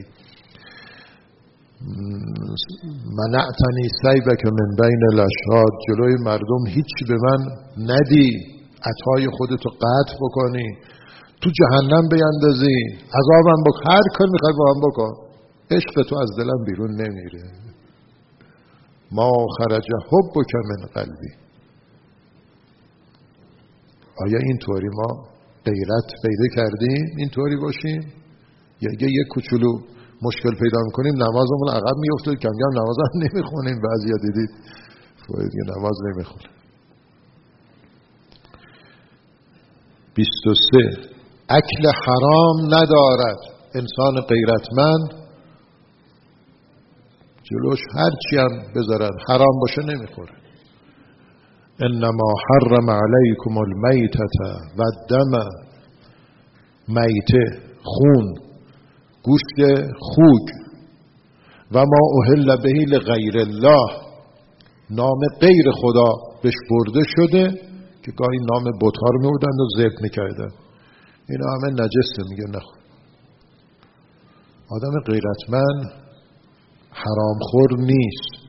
منعتنی سیبک من بین الاشهاد، جلوی مردم هیچی به من ندی، عطای خودتو قطع بکنی، تو جهنم بیندازی، عذابم بکن، هر کار میخوای با هم بکن، عشق تو از دلم بیرون نمیره. ما خرج حبک من قلبی. آیا اینطوری ما غیرت پیدا کردیم اینطوری باشیم؟ یا اگه یک کوچولو مشکل پیدا میکنیم نمازمون عقب میفته، کم کم نماز هم نمیخونیم. بعضیا دیدید فوید که نماز نمیخونه. 23 اکل حرام ندارد. انسان غیرتمند جلوش هرچی هم بذارن حرام باشه نمیخوره. انما حرم علیکم المیتة و الدم. میته خون، گوشت خوک، و ما اهل به لغیر الله، نام غیر خدا بهش برده شده که گاهی نام بت‌ها رو می‌بردن و ذبح می‌کردن. اینا همه نجسه، میگه نخور. آدم غیرتمند حرامخور نیست.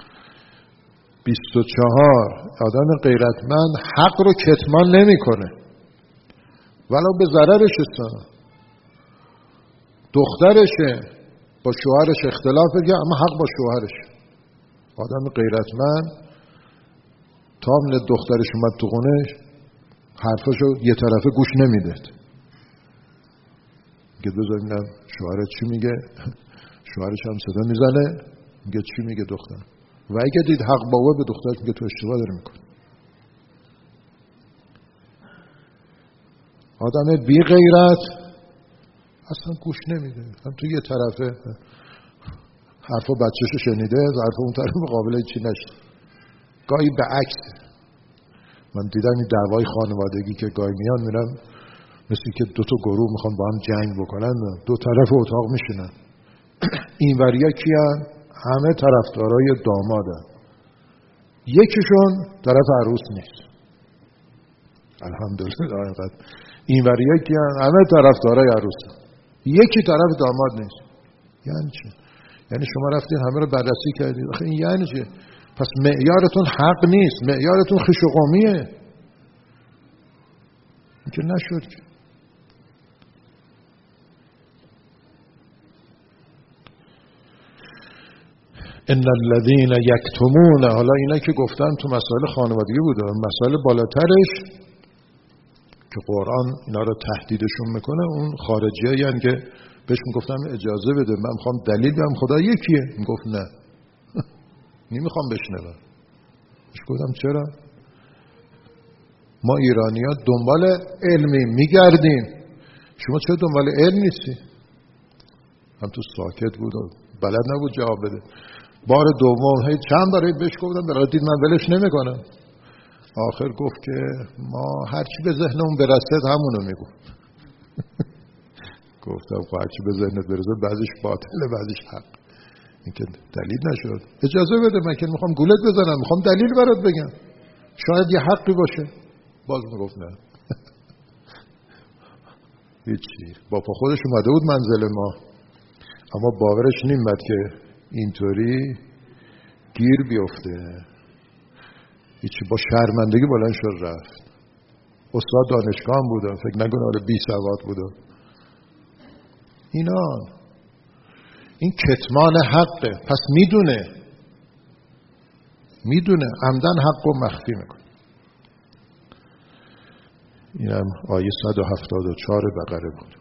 24 آدم غیرتمند حق رو کتمان نمی‌کنه ولو به ضررش است. دخترشه با شوهرش اختلاف بگه اما حق با شوهرش. آدم غیرتمند تامل دخترش اومد تو خونش حرفاشو یه طرفه گوش نمیداد، میگه بذار ببینم شوهرت چی میگه. شوهرش هم صدا میزنه میگه چی میگه دختر، و اگه دید حق بابا به دخترش میگه تو اشتباه داری میکنی. آدم بی غیرت اصلا گوش نمیده، هم تو یه طرفه حرفا بچه‌شو شنیده، حرف اون طرف مقابله چی نشد. گاهی به عکس من دیدم این دعوای خانوادگی که گاهی میان میرن مثل که دو تا گروه میخوان با هم جنگ بکنن، دو طرف اتاق میشینن. این وریا کیان؟ همه طرفدارای دامادن، یکیشون طرف عروس نیست. الحمدلله. اینقدر این وریا کیان؟ همه طرفدارای عروسن، یکی طرف داماد نیست. یعنی چی؟ یعنی شما رفتین همه رو بررسی کردید. آخه این یعنی چی؟ پس معیارتون حق نیست، معیارتون خویش و قومیه. این که نشد که. ان الذين یکتمون، حالا اینا که گفتن تو مسائل خانوادگی بوده، مسائل بالاترش که قرآن اینا رو تهدیدشون میکنه، اون خارجی هستن که بهش میگفتم اجازه بده من میخوام دلیل بدم خدا یکیه، میگفت نه نمیخوام بشنوم. بهش گفتم چرا؟ ما ایرانی‌ها دنبال علمی میگردیم، شما چرا دنبال علم نیستی؟ هم تو ساکت بود و بلد نبود جواب بده. بار دوم هی چند بار بهش گفتم برای دید من ولش نمیکنم. آخر گفت که ما هرچی به ذهنمون برسه همونو میگو. گفتم خب هرچی به ذهنت برسه بعضیش باطله بعضیش حق. این که دلیل نشد. اجازه بده، من که میخوام گولت بزنم، میخوام دلیل برات بگم، شاید یه حقی باشه. باز میگفت نه. هیچی، با پا خودش اومده بود منزل ما، اما باورش نمیاد که اینطوری گیر بیفته. هیچی، با شرمندگی بلند شد رفت. استاد دانشگاه هم بوده، فکر نکنه حالا بی سواد بوده. این کتمان حقه. پس میدونه عمدن حق رو مخفی میکنه. اینم آیه 174 بقره بود.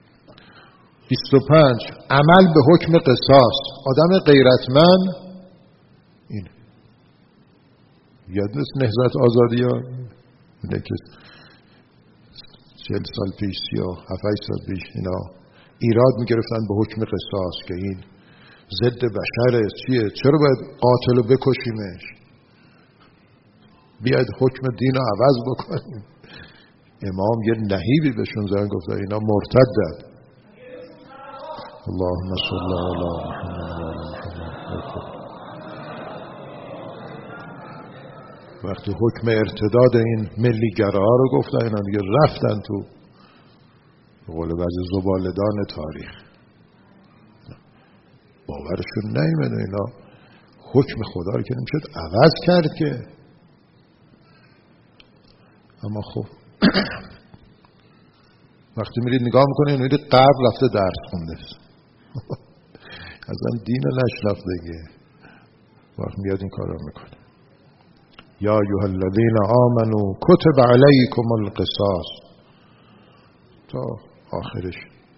25 عمل به حکم قصاص. آدم غیرتمند این یادت نهضت آزادی ها اینه که 40 سال پیش یا 7-8 سال پیش اینا ایراد میگرفتن به حکم قصاص که این ضد بشره، چیه، چرا باید قاتل رو بکشیمش، بیاید حکم دین رو عوض بکنیم. امام یه نهیبی بهشون زدن، گفتن اینا مرتدن. اللهم صل علی محمد. وقتی حکم ارتداد این ملیگراها رو گفتن، اینا دیگه رفتن تو به قول بعضی زباله‌دان تاریخ. باورشون نمیاد اینا حکم خدا رو که نمیشد عوض کرد که. اما خب وقتی میرید نگاه میکنید میرید قبل رفته درس خونده اصلا دین نشناختگی، وقت میاد این کار رو میکنه. یا ایها الذین آمنوا کتب علیکم القصاص تا آخرش.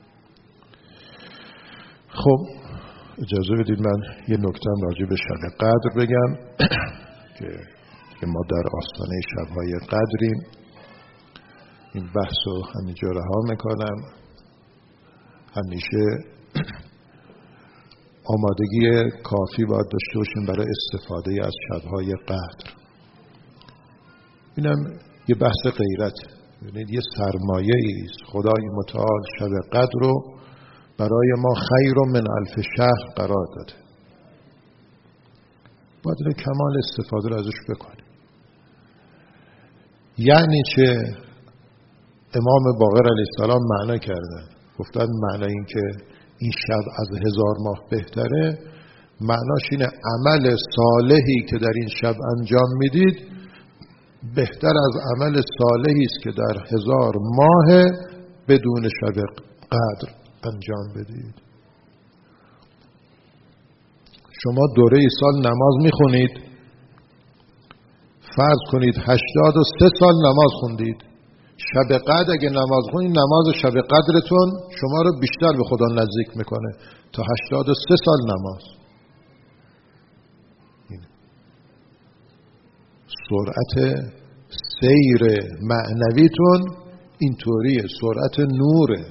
خب اجازه بدید من یه نکته‌ام راجع به شب قدر بگم که ما در آستانه شب‌های قدریم. این بحث رو همینجا رها میکنم. همیشه آمادگی کافی باید داشته باشیم برای استفاده از شب‌های قدر. اینم یه بحث غیرت، ببینید یه سرمایه‌ای است. خدای متعال شب قدر رو برای ما خیر من الف شهر قرار داده. باید کمال استفاده رو ازش بکنیم. یعنی چه؟ امام باقر علیه السلام معنا کردن، گفتن معنی این که این شب از 1000 ماه بهتره، معناش اینه عمل صالحی که در این شب انجام میدید بهتر از عمل صالحی است که در 1000 ماه بدون شب قدر انجام بدید. شما دوره سال نماز میخونید، فرض کنید 83 سال نماز خوندید. شب قدر اگه نماز خونید، نماز شب قدرتون شما رو بیشتر به خدا نزدیک میکنه تا 83 سال نماز. سرعت سیر معنویتون اینطوریه، سرعت نوره.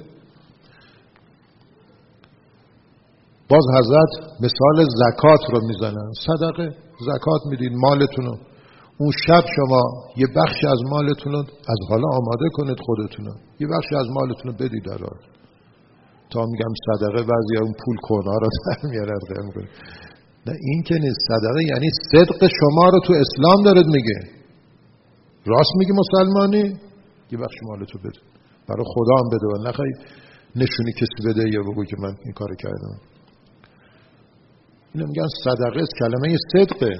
باز حضرت مثال زکات رو میزنن. صدقه، زکات میدید مالتون رو، اون شب شما یه بخشی از مالتون رو از حالا آماده کنید، خودتون رو یه بخشی از مالتون رو بدید در حال. تا میگم صدقه بعضی اون پول کنا رو در میارن. نه این که نیست. صدقه یعنی صدق شما رو تو اسلام دارد میگه. راست میگی مسلمانی؟ یه بخش مالتو بده، برای خدا هم بده و نخوای نشونی کسی بده یا بگو که من این کارو کردم. اینو میگن صدقه است، کلمه صدقه.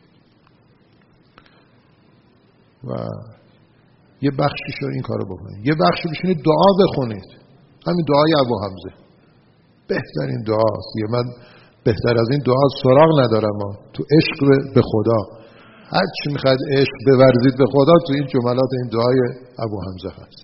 و یه بخشیشو این کارو بکنید، یه بخشی بشینید دعا بخونید. همین دعای ابو حمزه بهترین دعاست. یه من بهتر از این دعا سراغ ندارم. تو عشق به خدا هر چی میخواد عشق بورزید به خدا، تو این جملات این دعای ابو حمزه هست.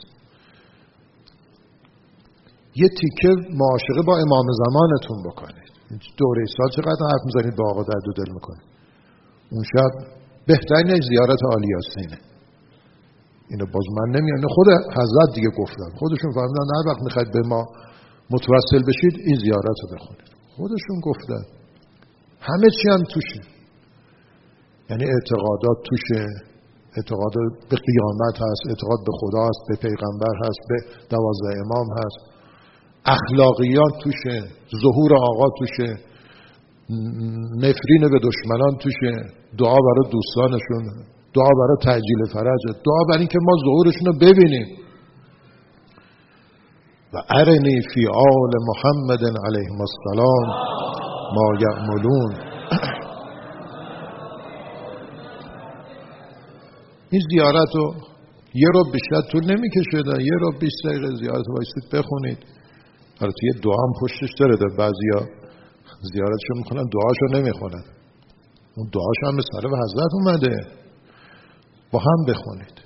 یه تیکه معاشقه با امام زمانتون بکنید. دوره سال چقدر حرف میزنید با آقا درد و دل میکنید. اون شب بهترین زیارت عالی یاسینه. اینو باز من نمیگم، خود حضرت دیگه گفتن، خودشون فرمودن هر وقت میخواید به ما متوسل بشید این زیارت رو بخونید. خودشون گفتن. همه چی هم توشه، یعنی اعتقادات توشه، اعتقاد به قیامت هست، اعتقاد به خدا هست، به پیغمبر هست، به 12 امام هست، اخلاقیات توشه، ظهور آقا توشه، نفرین به دشمنان توشه، دعا برای دوستانشون، دعا برای تعجیل فرج، دعا برای اینکه ما ظهورشون رو ببینیم. و ارنی فی آل محمد علیه السلام ما یعملون. این زیارت رو یه رو بیشتر طول نمیکشه، یه رو 20 دقیقه زیارت رو بایستید بخونید. البته یه دعا هم پشتش داره، بعضیا زیارتشو میکنن دعاشو نمیخونن. اون دعاش هم به طرف حضرت اومده، با هم بخونید.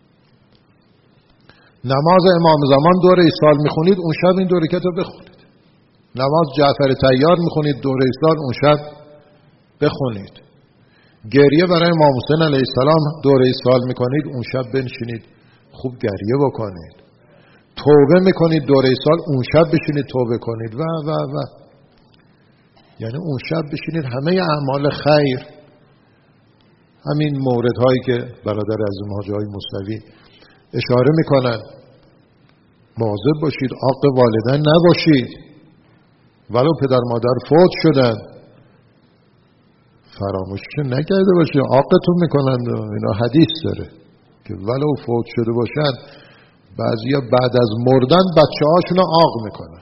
نماز امام زمان دوره سال میخونید، اون شب این دو رکعت رو بخونید. نماز جعفر طیار میخونید دوره سال، اون شب بخونید. گریه برای امام حسین علیه السلام دوره سال میکنید، اون شب بنشینید خوب گریه بکنید. توبه میکنید دوره سال، اون شب بشینید توبه کنید و و و یعنی اون شب بشینید همه اعمال خیر. همین موردهایی که برادر عزیز حاجی های موسوی اشاره میکنن، مواظب باشید عاق والدین نباشید، ولو پدر مادر فوت شدن فراموشش نکرده باشید، عاقتون میکنن. اینا حدیث داره که ولو فوت شده باشن بعضیا بعد از مردن بچه هاشون عاق میکنن.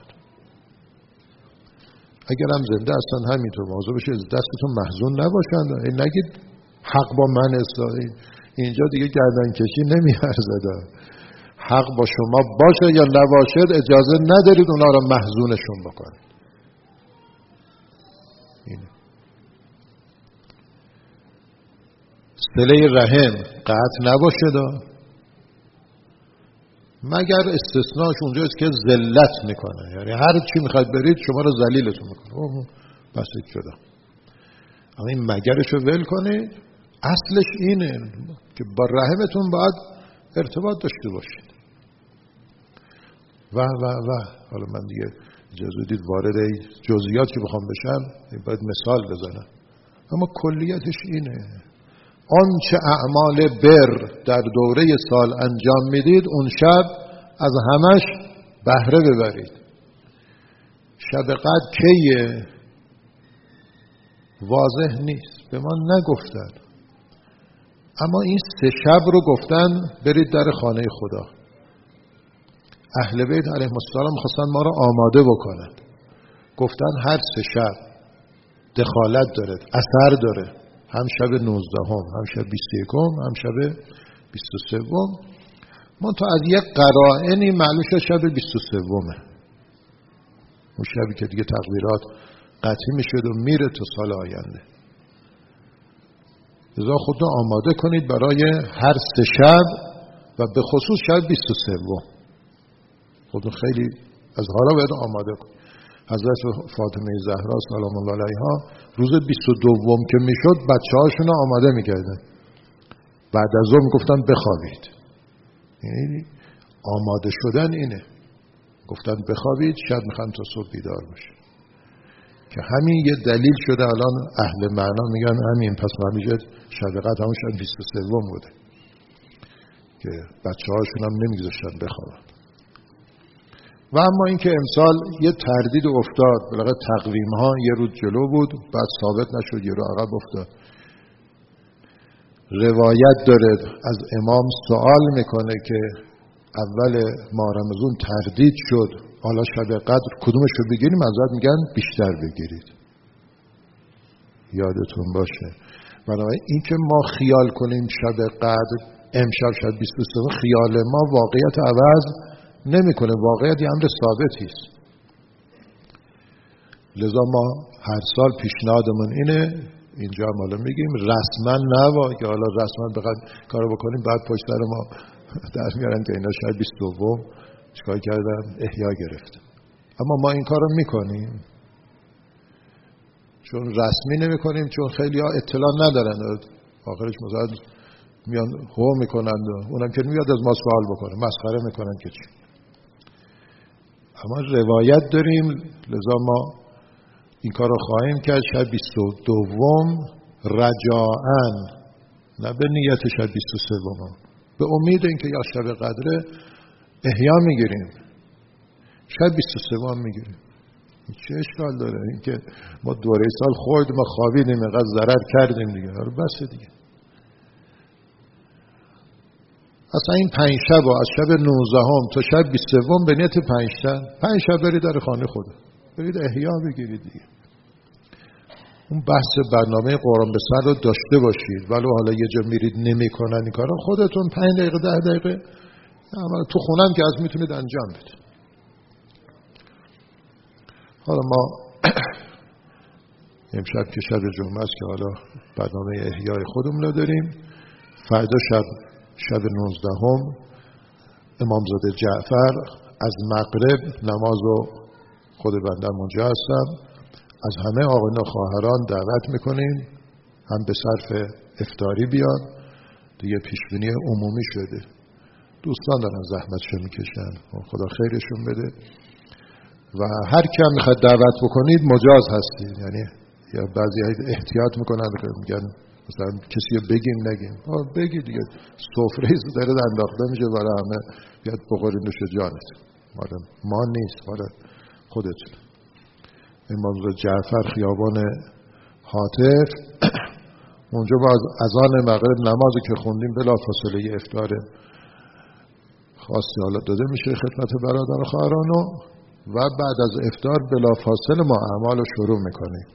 اگر هم زنده هستن همینطور مواظب باشید دستتون محزون نباشن. نگید حق با من است، اینجا دیگه گردن کشی نمیارزه. حق با شما باشه یا نباشد اجازه ندارید اونا رو محزونشون بکنید. اینه. صله رحم قطع نباشه مگر استثناش اونجاست که ذلت میکنه، یعنی هر چی میخواید برید شما رو ذلیلتون میکنه، بس شده. اما این مگرش رو ول کنید. اصلش اینه که با رحمتون باید ارتباط داشته باشید و حالا من دیگه اجازه دید وارد جزئیات که بخوام بشم باید مثال بزنم، اما کلیتش اینه. آنچه اعمال بر در دوره سال انجام میدید اون شب از همش بهره ببرید. شب قدر کیه؟ واضح نیست، به ما نگفتن، اما این 3 شب رو گفتن برید در خانه خدا. اهل بیت علیهم السلام خواستن ما رو آماده بکنن، گفتن هر 3 شب دخالت داره، اثر داره، هم شب 19 هم شب 21 هم شب 23. منتها از یک قرائنی معلوم شد شب 23 اون شبی که دیگه تقدیرات قطعی میشد و میره تا سال آینده. لذا خودتون آماده کنید برای هر 3 شب و به خصوص شب 23. خودتون خیلی از حالا باید آماده کنید. حضرت فاطمه زهرا سلام الله علیها روز 22 که میشد بچه‌هاشون رو آماده میکردن، بعد از ظهر میگفتن بخوابید. یعنی آماده شدن اینه، گفتن بخوابید شب میخوان تا صبح بیدار باشید، که همین یه دلیل شده الان اهل معنا میگن همین پس همیشه شب قدر همون شب 23 بوده که بچه‌هاشون هم نمیگذاشتن بخوابن. و اما اینکه امسال یه تردید افتاد، بالاخره تقویم ها یه روز جلو بود بعد ثابت نشد یه رو عقب افتاد. روایت داره از امام سوال میکنه که اول ماه رمضان تردید شد، حالا شب قدر کدومش رو بگیریم؟ حضرت میگن بیشتر بگیرید. یادتون باشه بنابراین اینکه ما خیال کنیم شب قدر امشب شب 23 خیال ما واقعیت عوض نمیکنه، واقعیت یه امر ثابتی است. لذا ما هر سال پیشنهادمون اینه، اینجا هم حالا میگیم رسما نوا که حالا رسما بخواد کارو بکنیم بعد پشت سر ما در میارن که اینا شاید 22 چیکار کردن احیا گرفت. اما ما این کارو میکنیم چون رسمی نمیکنیم، چون خیلی ها اطلاع ندارن، آخرش مثلا میان هو میکنن و اونم که میاد از ما سوال بکنه مسخره میکنن که چی. اما روایت داریم لذا ما این کار رو خواهیم کرد. شب 22 رجاءً، نه به نیت شب 23 به امید اینکه یا شب قدره احیا میگیریم شب 23 هم میگیریم. چه اشکال داره اینکه ما دوره سال خوردیم ما خوابیدیم اینقدر ضرر کردیم دیگه، بس دیگه. اصلا این 5 شب از شب 19 تا شب 23 به نیت 5 شب برید در خانه خدا، برید احیا بگیرید دیگه. اون بحث برنامه قرآن به سر رو داشته باشید، ولو حالا یه جا میرید نمیکنن این کارا، خودتون 5 دقیقه 10 دقیقه تو خونم که از میتونید انجام بدید. حالا ما امشب که شب جمعه است که حالا برنامه احیای خودمون رو داریم. فردا شب 19 امامزاده جعفر از مغرب نماز رو خود بنده اونجا هستم، از همه آقایان و خواهران دعوت میکنیم هم به صرف افطاری بیان، دیگه پیشبینی عمومی شده، دوستان دارن زحمتشو میکشن، خدا خیرشون بده. و هر کی هم میخواد دعوت بکنید مجاز هستید. یعنی یا بعضی احتیاط میکنن میگن مثلا کسی رو بگیم نگیم، بگید دیگه، سفره داره انداخته میشه برای همه، بیاد بخورید نوش جانت، ما نیست، خودتون. امام جعفر خیابان هاتف، اونجا با اذان مغرب نمازی که خوندیم بلافاصله افطار خاصی حالا داده میشه خدمت برادر و خواهران، و بعد از افطار بلافاصله ما اعمال رو شروع میکنیم،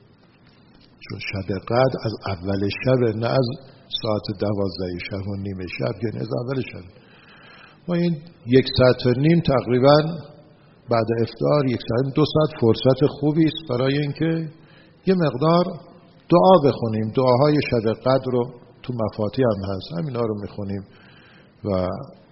چون شب قدر از اول شب، نه از ساعت 12 شب و نیمه شب، یعنی از اول شب. ما این 1 ساعت و نیم تقریبا بعد افطار، 1 ساعت 2 ساعت فرصت خوبی است برای اینکه یه مقدار دعا بخونیم. دعاهای شب قدر رو تو مفاتیح هم هست، همینا رو میخونیم و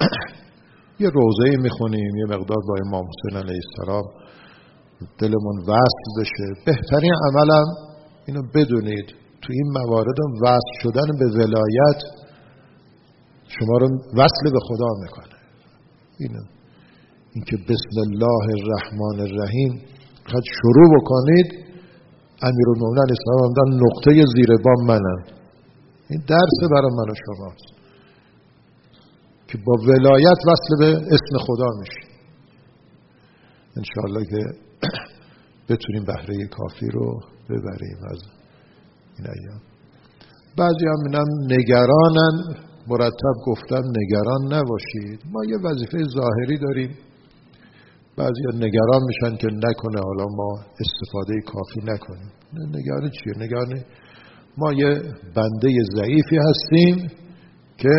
یه روزه میخونیم، یه مقدار با امام حسین علیه السلام دلمون وصل بشه. بهترین عملم اینو بدونید، تو این موارد وصل شدن به ولایت شما رو وصل به خدا میکنه. اینکه بسم الله الرحمن الرحیم قد شروع بکنید، امیرالمومنین علیه السلام دارن نقطه زیر بام منم. این درس برای من و شماست که با ولایت وصل به اسم خدا میشیم. انشاءالله که بتونیم بهره کافی رو ببریم از این ایام. بعضی هم اینم نگرانن، مرتب گفتم نگران نباشید، ما یه وظیفه ظاهری داریم. بعضی ها نگران میشن که نکنه حالا ما استفاده کافی نکنیم. نگران چیه؟ نگران ما یه بنده ضعیفی هستیم که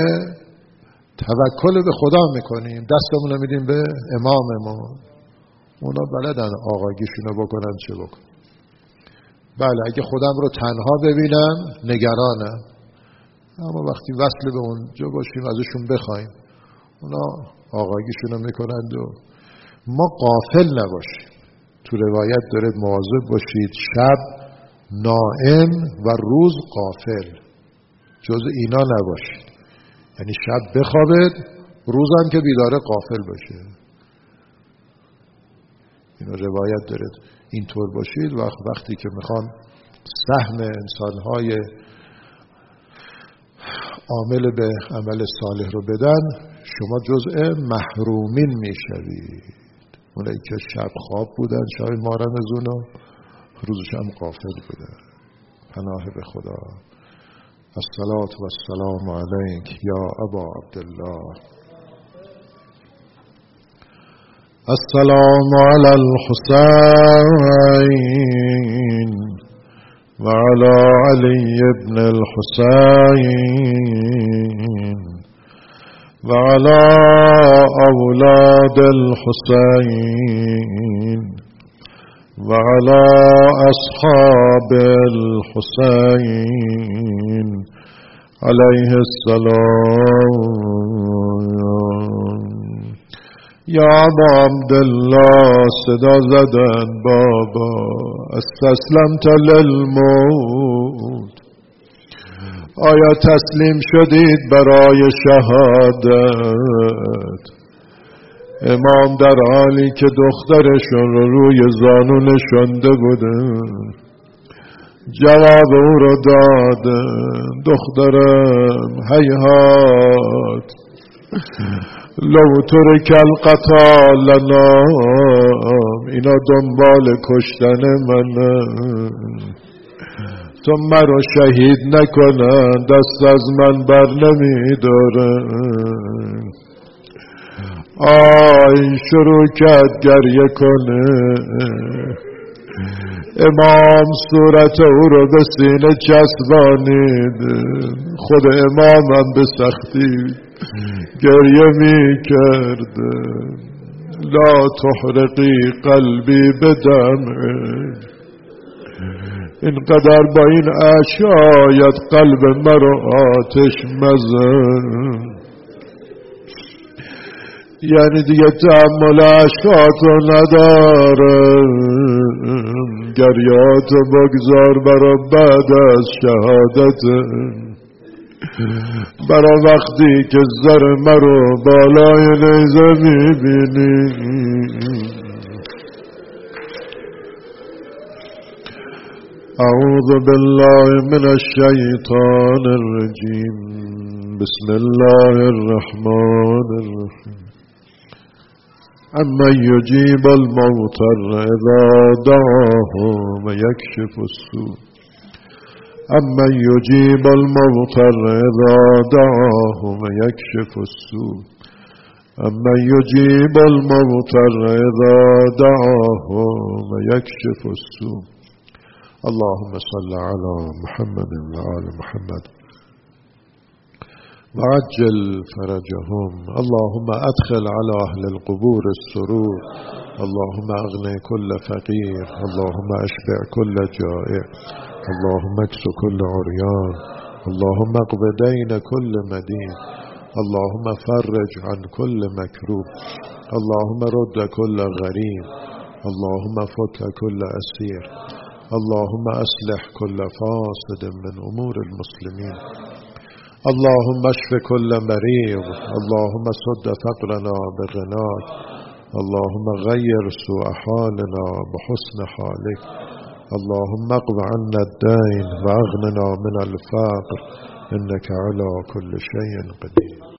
توکل به خدا میکنیم، دستمون رو میدیم به اماممون، اونا بلدن آقایگیشونو بکنن چه بکن. بله اگه خودم رو تنها ببینم نگرانم، اما وقتی وصل به اونجا باشیم ازشون بخوایم، اونا آقایگیشونو میکنند و ما غافل نباشیم. تو روایت داره مواظب باشید شب نائم و روز غافل، جز اینا نباشید. یعنی شب بخوابید، روزم که بیداره غافل باشه. اینو روایت داره اینطور باشید. وقتی که میخوان سهم انسانهای عامل به عمل صالح رو بدن، شما جزء محرومین میشوید. اونایی که شب خواب بودن شاید ما رمزون و روزش هم غافل بودن. پناه به خدا. الصلاة والسلام علیک یا ابا عبدالله. السلام علی الحسین و علی علی ابن الحسین و علی اولاد الحسین و علی اصحاب الحسین علیه السلام. یا ابا عبدالله صدا زدن بابا استسلمت للموت، آیا تسلیم شدید برای شهادت؟ امام در حالی که دخترشون رو روی زانو نشانده بودن جواب او رو دادن، دخترم هیهات لو ترک القتال لنام، اینا دنبال کشتن منن، تو مرا شهید نکنن دست از من بر نمی دارن. آی شروع کرد گریه کنه، امام صورت او رو به سینه چسبانید، خود امام هم به سختی گریه می کرد. لا تحرقی قلبی بدمع، اینقدر با این اشک قلب مرا آتش مزن. یعنی دیگه تحمل اشکاتو ندارم. گریاتو بگذار برا بعد از شهادت، برا وقتی که زر مرو بالای نیزه میبینی. اعوذ بالله من الشیطان الرجیم. بسم الله الرحمن الرحیم. امن یجیب الموتر اذا دعاه ویکشف السوء. امن یجیب الموتر اذا دعاه ویکشف السوء. امن یجیب الموتر اذا دعاه ویکشف السوء. اللهم صل على محمد وآل محمد وعجل فرجهم. اللهم أدخل على أهل القبور السرور. اللهم أغني كل فقير. اللهم أشبع كل جائع. اللهم اكس كل عريان. اللهم اقض دين كل مدين. اللهم فرج عن كل مكروب. اللهم رد كل غريب. اللهم فك كل أسير. اللهم أصلح كل فاسد من أمور المسلمين. اللهم اشف كل مريض. اللهم سد فقرنا بغناك. اللهم غير سوء حالنا بحسن حالك. اللهم اقض عنا الدين واغننا من الفقر إنك على كل شيء قدير.